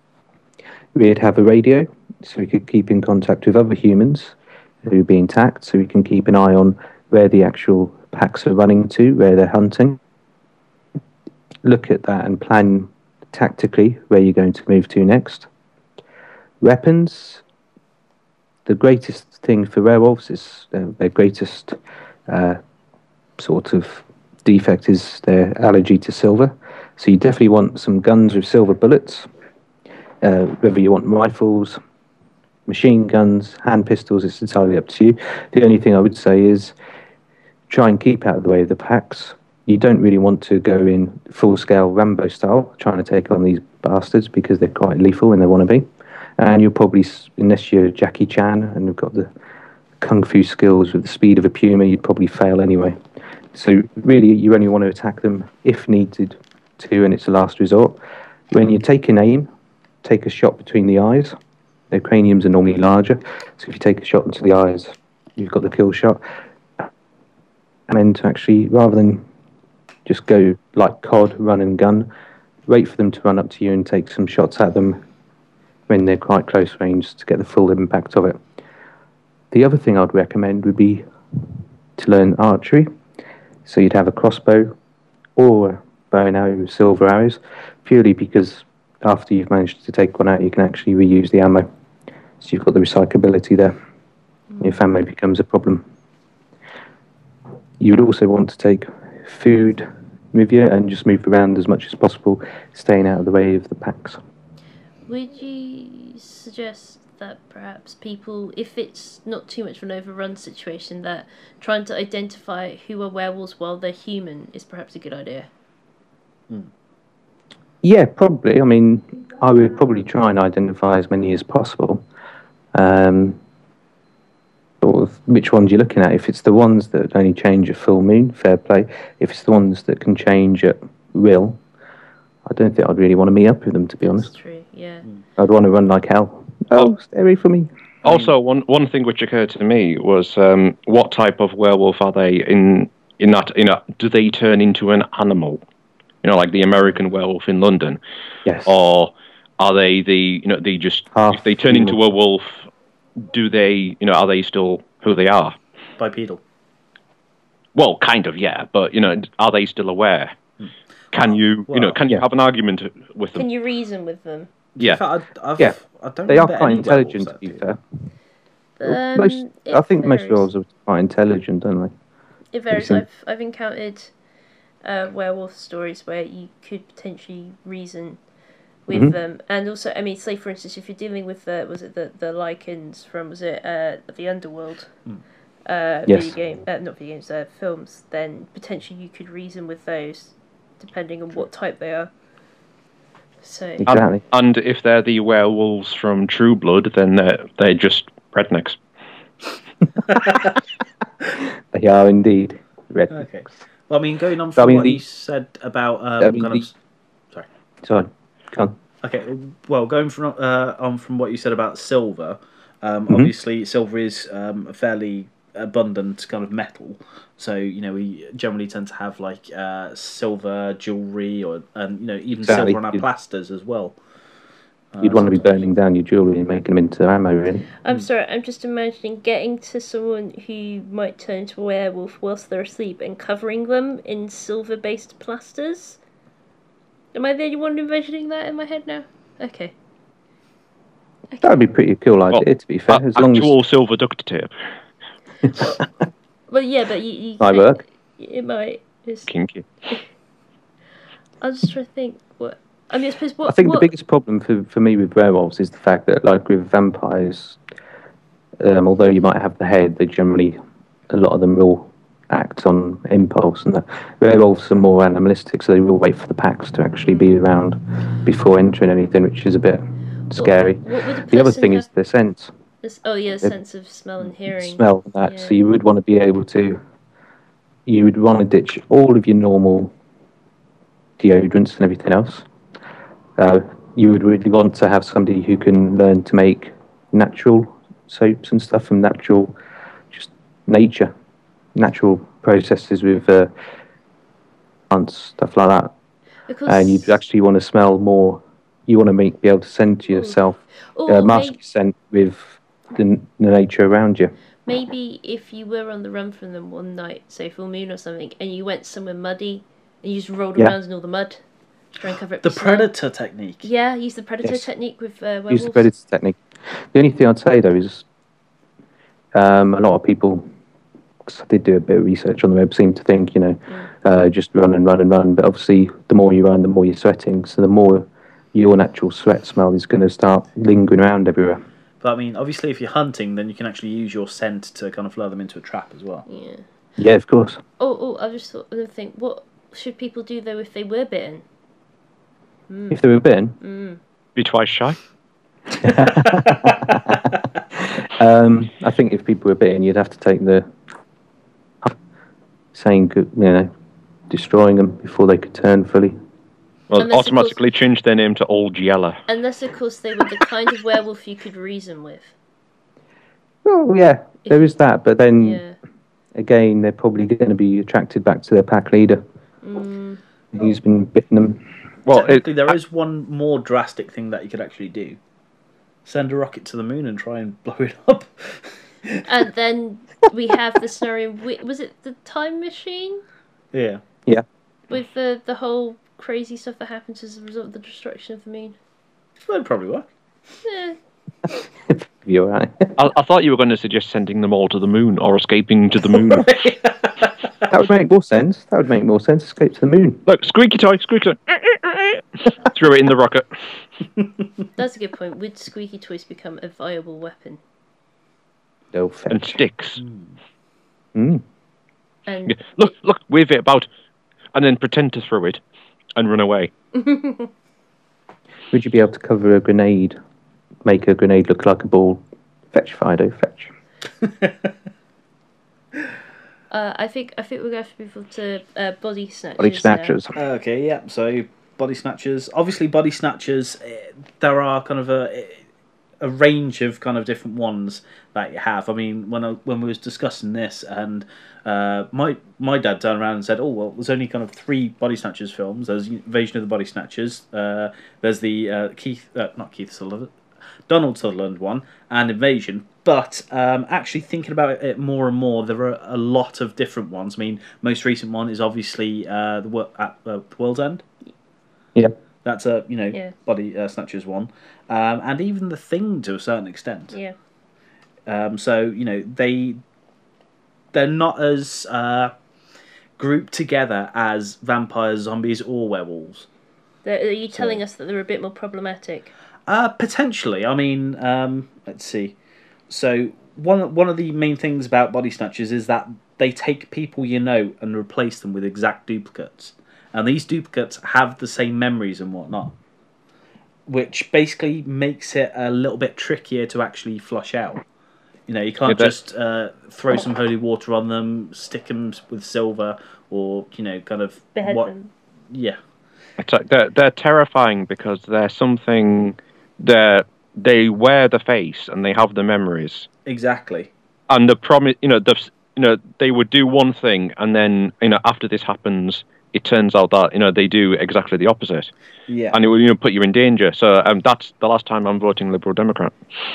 We'd have a radio, so we could keep in contact with other humans who are being attacked, so we can keep an eye on where the actual packs are running to, where they're hunting. Look at that and plan tactically where you're going to move to next. Weapons. The greatest thing for werewolves is uh, their greatest uh, sort of defect is their allergy to silver. So you definitely want some guns with silver bullets. Uh, whether you want rifles, machine guns, hand pistols, it's entirely up to you. The only thing I would say is try and keep out of the way of the packs. You don't really want to go in full-scale Rambo style, trying to take on these bastards because they're quite lethal when they want to be. And you'll probably, unless you're Jackie Chan and you've got the kung fu skills with the speed of a puma, you'd probably fail anyway. So really, you only want to attack them if needed to, and it's a last resort. When you're taking aim, take a shot between the eyes. Their craniums are normally larger, so if you take a shot into the eyes, you've got the kill shot. And then to actually, rather than just go like C O D, run and gun, wait for them to run up to you and take some shots at them when they're quite close range to get the full impact of it. The other thing I'd recommend would be to learn archery. So you'd have a crossbow or a bow and arrow with silver arrows, purely because after you've managed to take one out, you can actually reuse the ammo. So you've got the recyclability there. Mm. If ammo becomes a problem. You would also want to take food with you and just move around as much as possible, staying out of the way of the packs. Would you suggest that perhaps people, if it's not too much of an overrun situation, that trying to identify who are werewolves while they're human is perhaps a good idea? Mm. Yeah, probably. I mean, I would probably try and identify as many as possible. Um, sort of which ones you're looking at. If it's the ones that only change at full moon, fair play. If it's the ones that can change at will, I don't think I'd really want to meet up with them, to be That's honest. true, yeah. I'd want to run like hell. Oh, stay away from me. Also, one one thing which occurred to me was um, what type of werewolf are they in in that, you know, do they turn into an animal? You know, like the American Werewolf in London? Yes. Or are they the, you know, they just, Half if they turn human. into a wolf, do they, you know, are they still who they are? Bipedal. Well, kind of, yeah, but, you know, are they still aware? Can you, well, you know, can you yeah. have an argument with them? Can you reason with them? Yeah. I, I've, Yeah. I don't They are remember quite any intelligent, to werewolves be that fair. Um, most, it I think most varies. werewolves are quite intelligent, don't they? It varies. seen- I've I've encountered uh, werewolf stories where you could potentially reason with Mhm. them, and also, I mean, say for instance, if you're dealing with the was it the the Lycans from was it uh, the Underworld, Mm. uh, Yes. video game, uh, not video games, uh, films, then potentially you could reason with those, depending on what type they are. So Exactly. And if they're the werewolves from True Blood, then they're, they're just rednecks. They are indeed red. Okay. Well, I mean, going on So, I from mean, what the- you said about um, I mean, kind the- of. Sorry. Sorry. Go on. Okay, well, going from uh, on from what you said about silver, um, Mhm. obviously silver is um, a fairly abundant kind of metal, so you know we generally tend to have like uh, silver jewelry or and you know even Exactly. silver on our You'd- plasters as well. Uh, You'd want to be sometimes. burning down your jewellery and making them into ammo, really. I'm sorry, I'm just imagining getting to someone who might turn into a werewolf whilst they're asleep and covering them in silver-based plasters. Am I the only one envisioning that in my head now? Okay. That would be a pretty cool idea, Well, to be fair. A- As long actual as silver duct tape. Well, yeah, but you, you might can't- work. It might. It's, Kinky. I'm just trying to think. What I mean, I suppose what I think what, the biggest problem for, for me with werewolves is the fact that, like with vampires, um, although you might have the head, they generally, a lot of them will act on impulse, and the werewolves are more animalistic, so they will wait for the packs to actually be around before entering anything, which is a bit scary. What, what would a The other person thing have? is the scent, This, oh yeah, sense of smell and hearing. smell, and that. Yeah. So you would want to be able to, you would want to ditch all of your normal deodorants and everything else. Uh, you would really want to have somebody who can learn to make natural soaps and stuff from natural, just nature, natural processes with uh, plants, stuff like that. Because And you'd actually want to smell more. You want to make be able to scent to yourself, or uh, mask may, your scent with the, the nature around you. maybe if you were on the run from them one night, say full moon or something, and you went somewhere muddy and you just rolled Yeah. around in all the mud, to try and cover up The the smell. predator technique. Yeah, use the predator Yes. technique with uh, werewolves. Use the predator technique. The only thing I'd say though is um, a lot of people, 'cause I did do a bit of research on the web, seem to think, you know, uh, just run and run and run. But obviously, the more you run, the more you're sweating. So the more your natural sweat smell is going to start lingering around everywhere. But I mean, obviously, if you're hunting, then you can actually use your scent to kind of lure them into a trap as well. Yeah. Yeah, of course. Oh, oh, I just thought another thing. What should people do though if they were bitten? Mm. If they were bitten, Mm. Be twice shy. um, I think if people were bitten, you'd have to take the saying, you know, destroying them before they could turn fully. Well, Unless, of automatically change their name to Old Yeller. Unless, of course, they were the kind of werewolf you could reason with. Oh yeah, there is that. But then Yeah. again, they're probably going to be attracted back to their pack leader, Mm. who's been bitten them. Well, it, Technically, there is one more drastic thing that you could actually do: send a rocket to the moon and try and blow it up. And then we have the scenario. wi- Was it the time machine Yeah. with the the whole crazy stuff that happens as a result of the destruction of the moon? That'd probably work. Yeah. You're right. I, I thought you were going to suggest sending them all to the moon or escaping to the moon. That would make more sense. That would make more sense. Escape to the moon. Look, squeaky toy, squeaky toy. Throw it in the rocket. That's a good point. Would squeaky toys become a viable weapon? No And fetch. sticks. Mm. And Yeah. Look, look, wave it about. And then pretend to throw it and run away. Would you be able to cover a grenade, make a grenade look like a ball? Fetch, Fido, fetch. uh, I think I think we're going to have to move on to uh, body snatchers. Body now. snatchers. Okay, yeah. So body snatchers. Obviously, body snatchers. eh, There are kind of a a range of kind of different ones that you have. I mean, when I, when we was discussing this, and uh, my my dad turned around and said, "Oh well, there's only kind of three body snatchers films. There's Invasion of the Body Snatchers. Uh, there's the uh, Keith, uh, not Keith Sutherland, Donald Sutherland one, and Invasion." But um, actually thinking about it more and more, there are a lot of different ones. I mean, most recent one is obviously uh, the wo- at uh, the World's End. Yeah. That's a you know Yeah. body uh, snatchers one, um, and even the Thing to a certain extent. Yeah. Um, so you know they they're not as uh, grouped together as vampires, zombies, or werewolves. They're, are you telling So- us that they're a bit more problematic? Uh, potentially. I mean, um, let's see. So one one of the main things about body snatchers is that they take people you know and replace them with exact duplicates, and these duplicates have the same memories and whatnot, which basically makes it a little bit trickier to actually flush out. You know, you can't Yeah, that- just uh, throw some holy water on them, stick them with silver, or you know, kind of Behead what? them. Yeah, It's like they're they're terrifying because they're something. They they wear the face and they have the memories. exactly. And the promise, you know, the you know they would do one thing and then you know after this happens, it turns out that you know they do exactly the opposite, Yeah. and it will you know put you in danger. So um, that's the last time I'm voting Liberal Democrat.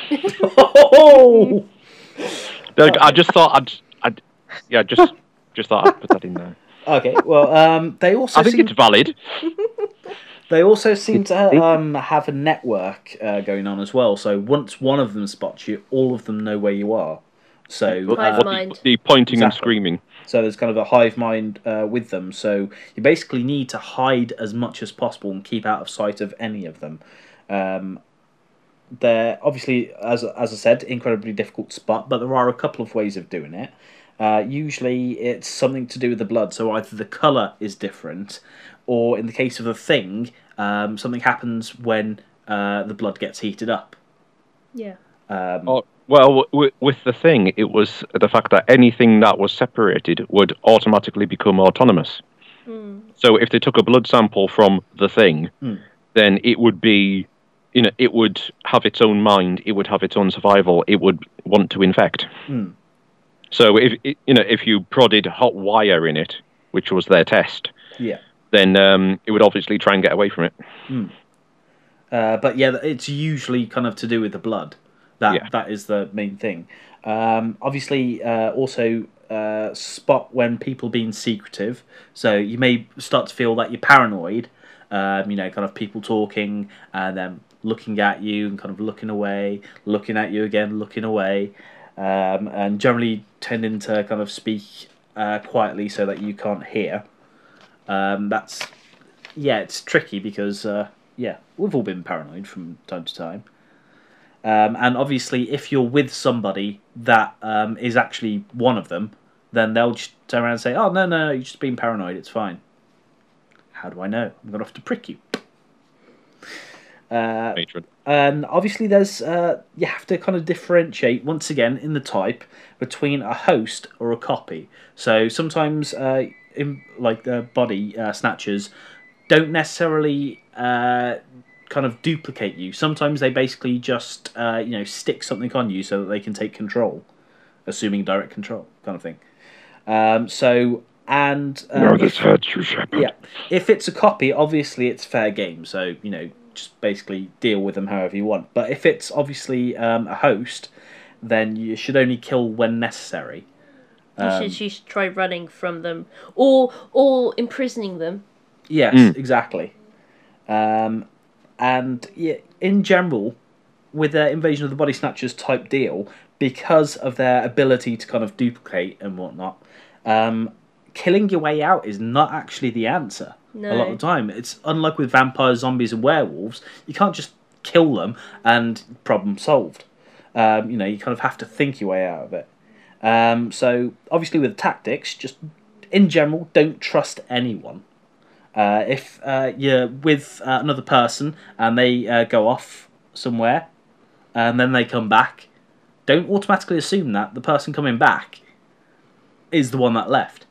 Oh! Like, I just thought I'd, I'd yeah, just just thought I'd put that in there. Okay, well, um, they also I think seem it's valid. they also seem to um, have a network uh, going on as well. So once one of them spots you, all of them know where you are. So Hive uh, What mind. the, the pointing and Exactly. screaming. so there's kind of a hive mind uh, with them. So you basically need to hide as much as possible and keep out of sight of any of them. Um, they're obviously, as as I said, incredibly difficult to spot, but there are a couple of ways of doing it. Uh, usually, it's something to do with the blood. So either the color is different, or in the case of the thing, um, something happens when uh, the blood gets heated up. Yeah. Um, Oh, well, w- with the thing, it was the fact that anything that was separated would automatically become autonomous. Mm. So if they took a blood sample from the thing, Hmm. then it would be, you know, it would have its own mind. It would have its own survival. It would want to infect. Hmm. So if it- you know, if you prodded hot wire in it, which was their test, Yeah. then um, it would obviously try and get away from it. Uh, but yeah, it's usually kind of to do with the blood. That Yeah. that is the main thing. Um, obviously, uh, also uh, spot when people being secretive. So you may start to feel that you're paranoid. Um, you know, kind of people talking and then looking at you and kind of looking away, looking at you again, looking away, um, and generally tending to kind of speak uh, quietly so that you can't hear. Um, that's yeah, it's tricky because uh, yeah, we've all been paranoid from time to time. Um, and obviously, if you're with somebody that um, is actually one of them, then they'll just turn around and say, "Oh no, no, no, you're just being paranoid. It's fine." How do I know? I'm gonna have to prick you. Uh, Matron. and obviously, there's uh, you have to kind of differentiate once again in the type between a host or a copy. So sometimes, uh, in, like the body uh, snatchers, don't necessarily uh, kind of duplicate you. Sometimes they basically just uh, you know stick something on you so that they can take control, assuming direct control kind of thing. Um, so and uh, No, if- this hurts you, Shepard. yeah, if it's a copy, obviously it's fair game. So you know, just basically deal with them however you want. But if it's obviously um, a host, then you should only kill when necessary. You Um, should you should try running from them or or imprisoning them. Yes, Mm. exactly. Um, and yeah, in general, with their Invasion of the Body Snatchers type deal, because of their ability to kind of duplicate and whatnot, um, killing your way out is not actually the answer. No. A lot of the time, it's unlike with vampires, zombies, and werewolves. You can't just kill them and problem solved. Um, you know, you kind of have to think your way out of it. Um, so obviously, with tactics, just in general, don't trust anyone. Uh, if uh, you're with uh, another person and they uh, go off somewhere and then they come back, don't automatically assume that the person coming back is the one that left.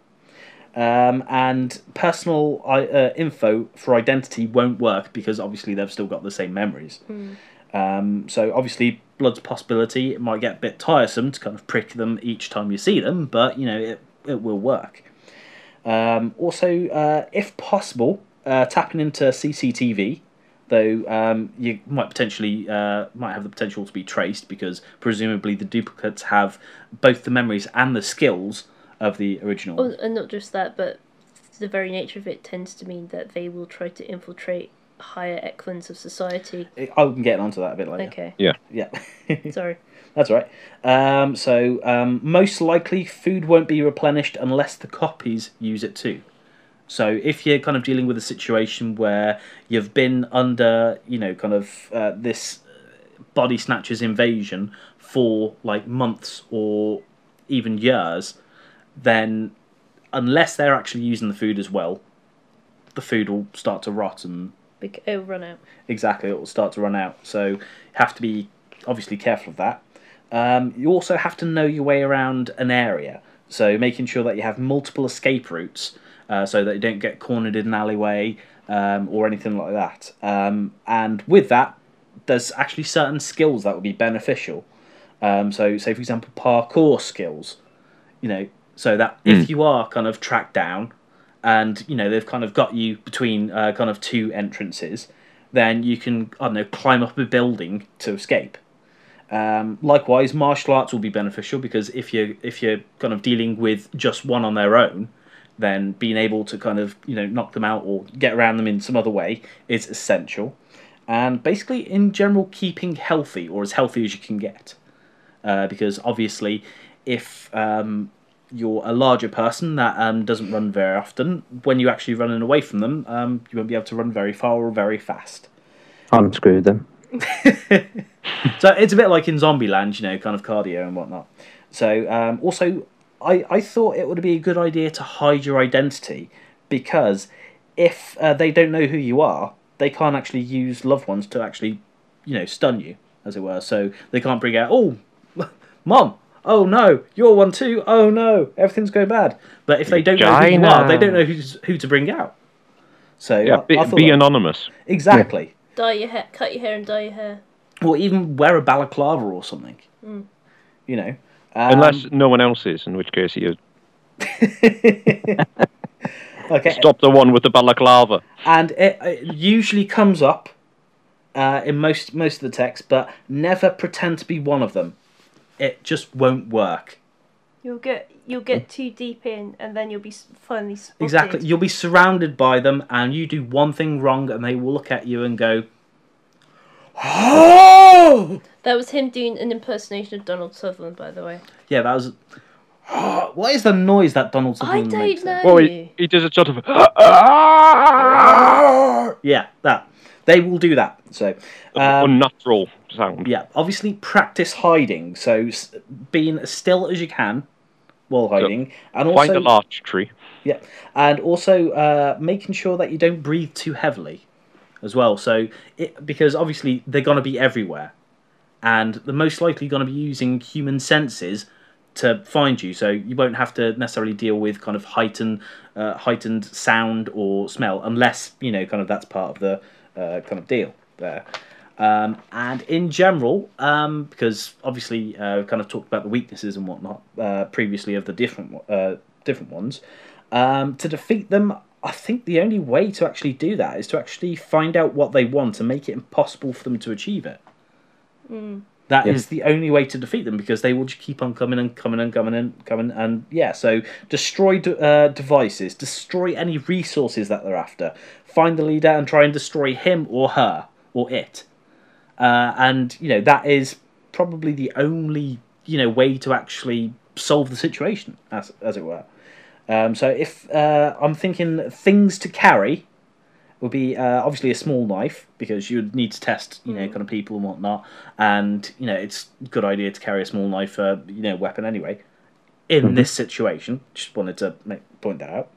Um, and personal uh, info for identity won't work because obviously they've still got the same memories. Um, so obviously, blood's possibility, it might get a bit tiresome to kind of prick them each time you see them, but you know it it will work. Um, also, uh, if possible, uh, tapping into C C T V, though um, you might potentially uh, might have the potential to be traced because presumably the duplicates have both the memories and the skills of the original. Oh, and not just that, but the very nature of it tends to mean that they will try to infiltrate higher echelons of society. I'm getting onto that a bit later. Okay. Yeah. Yeah. Sorry. That's all right. Um, so um, most likely food won't be replenished unless the copies use it too. So if you're kind of dealing with a situation where you've been under, you know, kind of uh, this body snatchers invasion for like months or even years, then unless they're actually using the food as well, the food will start to rot and Bec- It'll run out. exactly it will start to run out. So you have to be obviously careful of that. Um, you also have to know your way around an area, so making sure that you have multiple escape routes, uh, so that you don't get cornered in an alleyway um, or anything like that. Um, and with that, there's actually certain skills that will be beneficial. Um, so, say for example, parkour skills. You know, so that if you are kind of tracked down, and you know they've kind of got you between uh, kind of two entrances, then you can I don't know climb up a building to escape. Um, likewise, martial arts will be beneficial because if you if you're kind of dealing with just one on their own, then being able to kind of you know knock them out or get around them in some other way is essential. And basically, in general, keeping healthy or as healthy as you can get, uh, because obviously, if um, you're a larger person that um, doesn't run very often, when you're actually running away from them, um, you won't be able to run very far or very fast. Unscrew them. So it's a bit like in Zombieland, you know, kind of cardio and whatnot. So um, also, I, I thought it would be a good idea to hide your identity because if uh, they don't know who you are, they can't actually use loved ones to actually, you know, stun you, as it were. So they can't bring out, oh, Mom, oh no, you're one too, oh no, everything's going bad. But if they don't know who you are, they don't know who's, who to bring out. So Yeah, I, be, I thought be that- anonymous. Exactly. Dye your hair, cut your hair and dye your hair. Or even wear a balaclava or something. Mm. You know. Um, Unless no one else is, in which case you okay. stop the one with the balaclava. And it, it usually comes up uh, in most most of the text, but never pretend to be one of them. It just won't work. You'll get you'll get too deep in, and then you'll be s- finally spotted. Exactly. You'll be surrounded by them, and you do one thing wrong, and they will look at you and go, "Oh!" That was him doing an impersonation of Donald Sutherland, by the way. Yeah, that was. What is the noise that Donald I Sutherland don't makes there? know. Well, he, he does a sort of. Yeah, that. They will do that. So, um, unnatural sound. yeah, obviously practice hiding. So, s- being as still as you can while hiding, and also Find a larch tree. yeah, and also uh, making sure that you don't breathe too heavily, as well. So, it, because obviously they're going to be everywhere, and they're most likely going to be using human senses to find you. So you won't have to necessarily deal with kind of heightened, uh, heightened sound or smell, unless you know kind of that's part of the uh, kind of deal there. Um, and in general, um, because obviously uh, we've kind of talked about the weaknesses and whatnot uh, previously of the different uh, different ones, um, to defeat them, I think the only way to actually do that is to actually find out what they want and make it impossible for them to achieve it. Mm. That Yeah. is the only way to defeat them because they will just keep on coming and coming and coming and coming and yeah. So destroy de- uh, devices, destroy any resources that they're after. Find the leader and try and destroy him or her or it. Uh, and you know that is probably the only you know way to actually solve the situation, as as it were. Um, so if uh, I'm thinking things to carry would be uh, obviously a small knife because you'd need to test you know kind of people and whatnot, and you know it's a good idea to carry a small knife uh, you know weapon anyway. In Mhm. this situation, just wanted to make, point that out.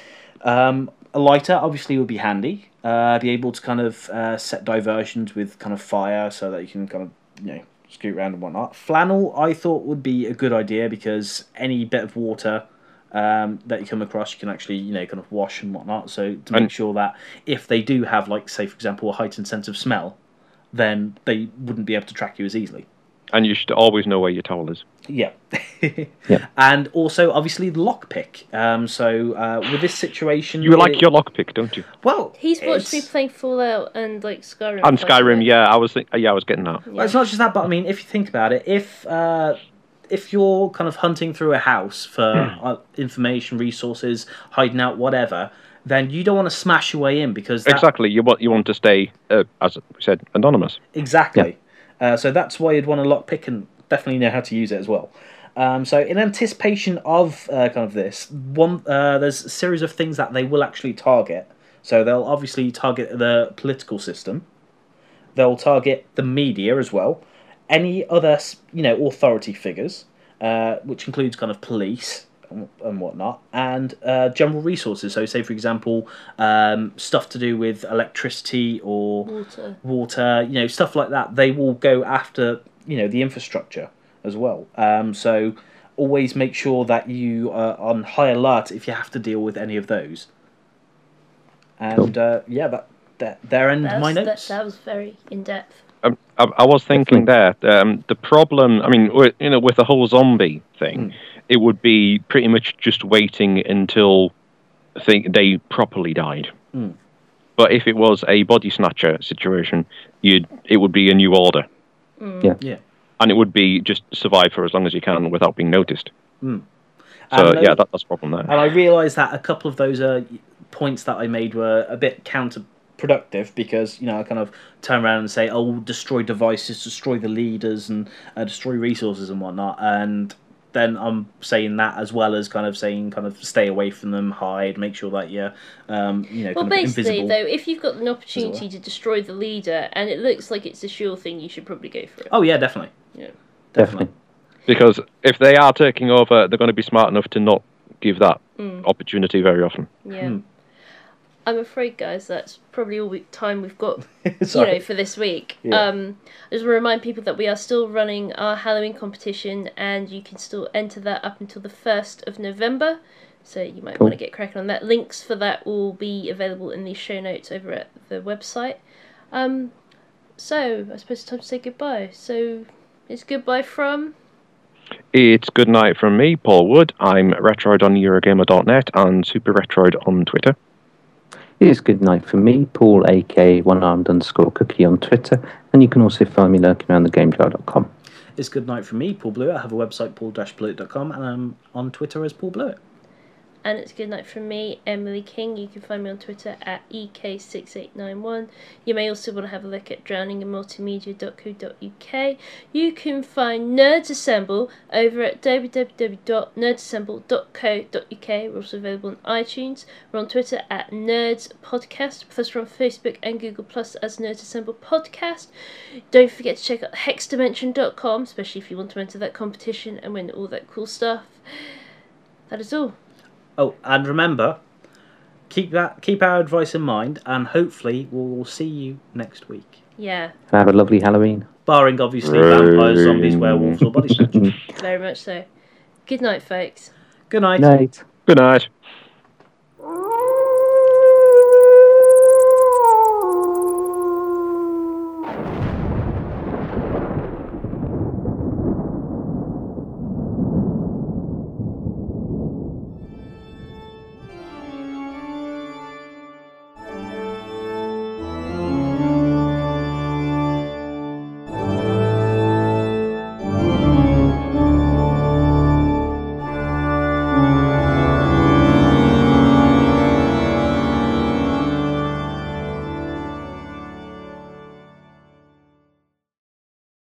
Um, a lighter obviously would be handy. Uh, be able to kind of uh, set diversions with kind of fire so that you can kind of you know scoot around and whatnot. Flannel I thought would be a good idea because any bit of water um, that you come across you can actually you know kind of wash and whatnot. So to make And- sure that if they do have like say for example a heightened sense of smell, then they wouldn't be able to track you as easily. And you should always know where your towel is. Yeah. Yeah. And also, obviously, the lockpick. Um, so, uh, with this situation... You like it- your lockpick, don't you? Well, He's watched me it's, playing Fallout and like Skyrim. And quite a Skyrim, bit. yeah, I was think- yeah, I was getting that. well, it's not just that, but I mean, if you think about it, if uh, if you're kind of hunting through a house for uh, information, resources, hiding out, whatever, then you don't want to smash your way in because that, Exactly. You want you want to stay, uh, as we said, anonymous. exactly. Uh, so that's why you'd want to lockpick and definitely know how to use it as well. Um, so in anticipation of uh, kind of this, one uh, there's a series of things that they will actually target. So they'll obviously target the political system. They'll target the media as well. Any other, you know, authority figures, uh, which includes kind of police and, and whatnot, and uh, general resources. So, say for example, um, stuff to do with electricity or Water. water, you know, stuff like that. They will go after, you know, the infrastructure as well. Um, so, always make sure that you are on high alert if you have to deal with any of those. And Cool. uh, yeah, that, that there end That my was, that, notes. that was very in depth. Um, I, I was thinking there, um, the problem. I mean, with, you know, with the whole zombie thing, Mm. it would be pretty much just waiting until I think they properly died. Mm. But if it was a body snatcher situation, you'd it would be a new order, Yeah. Yeah. and it would be just survive for as long as you can without being noticed. Mm. So And, uh, yeah, that, that's a problem there. And I realised that a couple of those uh, points that I made were a bit counterproductive because, you know, I kind of turn around and say, oh, destroy devices, destroy the leaders, and uh, destroy resources and whatnot. And then I'm saying that as well as kind of saying, kind of stay away from them, hide, make sure that you're, um, you know, Well, kind of basically, invisible. though, if you've got an opportunity to destroy the leader and it looks like it's a sure thing, you should probably go for it. Oh, yeah, definitely. Yeah. Definitely. Because if they are taking over, they're going to be smart enough to not give that Mm. opportunity very often. Yeah. Hmm. I'm afraid, guys, that's probably all we, time we've got, you Sorry. know, for this week. Yeah. Um, I just want to remind people that we are still running our Halloween competition, and you can still enter that up until the first of November. So you might Cool. want to get cracking on that. Links for that will be available in the show notes over at the website. Um, so I suppose it's time to say goodbye. So it's goodbye from. It's good night from me, Paul Wood. I'm Retroid on Eurogamer dot net and Super Retroid on Twitter. It is good night from me, Paul, aka one armed underscore cookie on Twitter, and you can also find me lurking around the game jar dot com. It's good night from me, Paul Blewett. I have a website, paul dash blewett dot com, and I'm on Twitter as Paul Blewett. And it's good night from me, Emily King. You can find me on Twitter at E K six eight nine one. You may also want to have a look at drowning in multimedia dot co dot U K. You can find Nerds Assemble over at w w w dot nerds assemble dot co dot U K. We're also available on iTunes. We're on Twitter at Nerds Podcast. Plus, we're on Facebook and Google Plus as Nerds Assemble Podcast. Don't forget to check out hex dimension dot com, especially if you want to enter that competition and win all that cool stuff. That is all. Oh, and remember, keep that, keep our advice in mind, and hopefully we'll see you next week. Yeah, Have a lovely Halloween. Barring, obviously, vampires, zombies, werewolves, or body snatchers. very much so. Good night, folks. Good night. Night. Good night.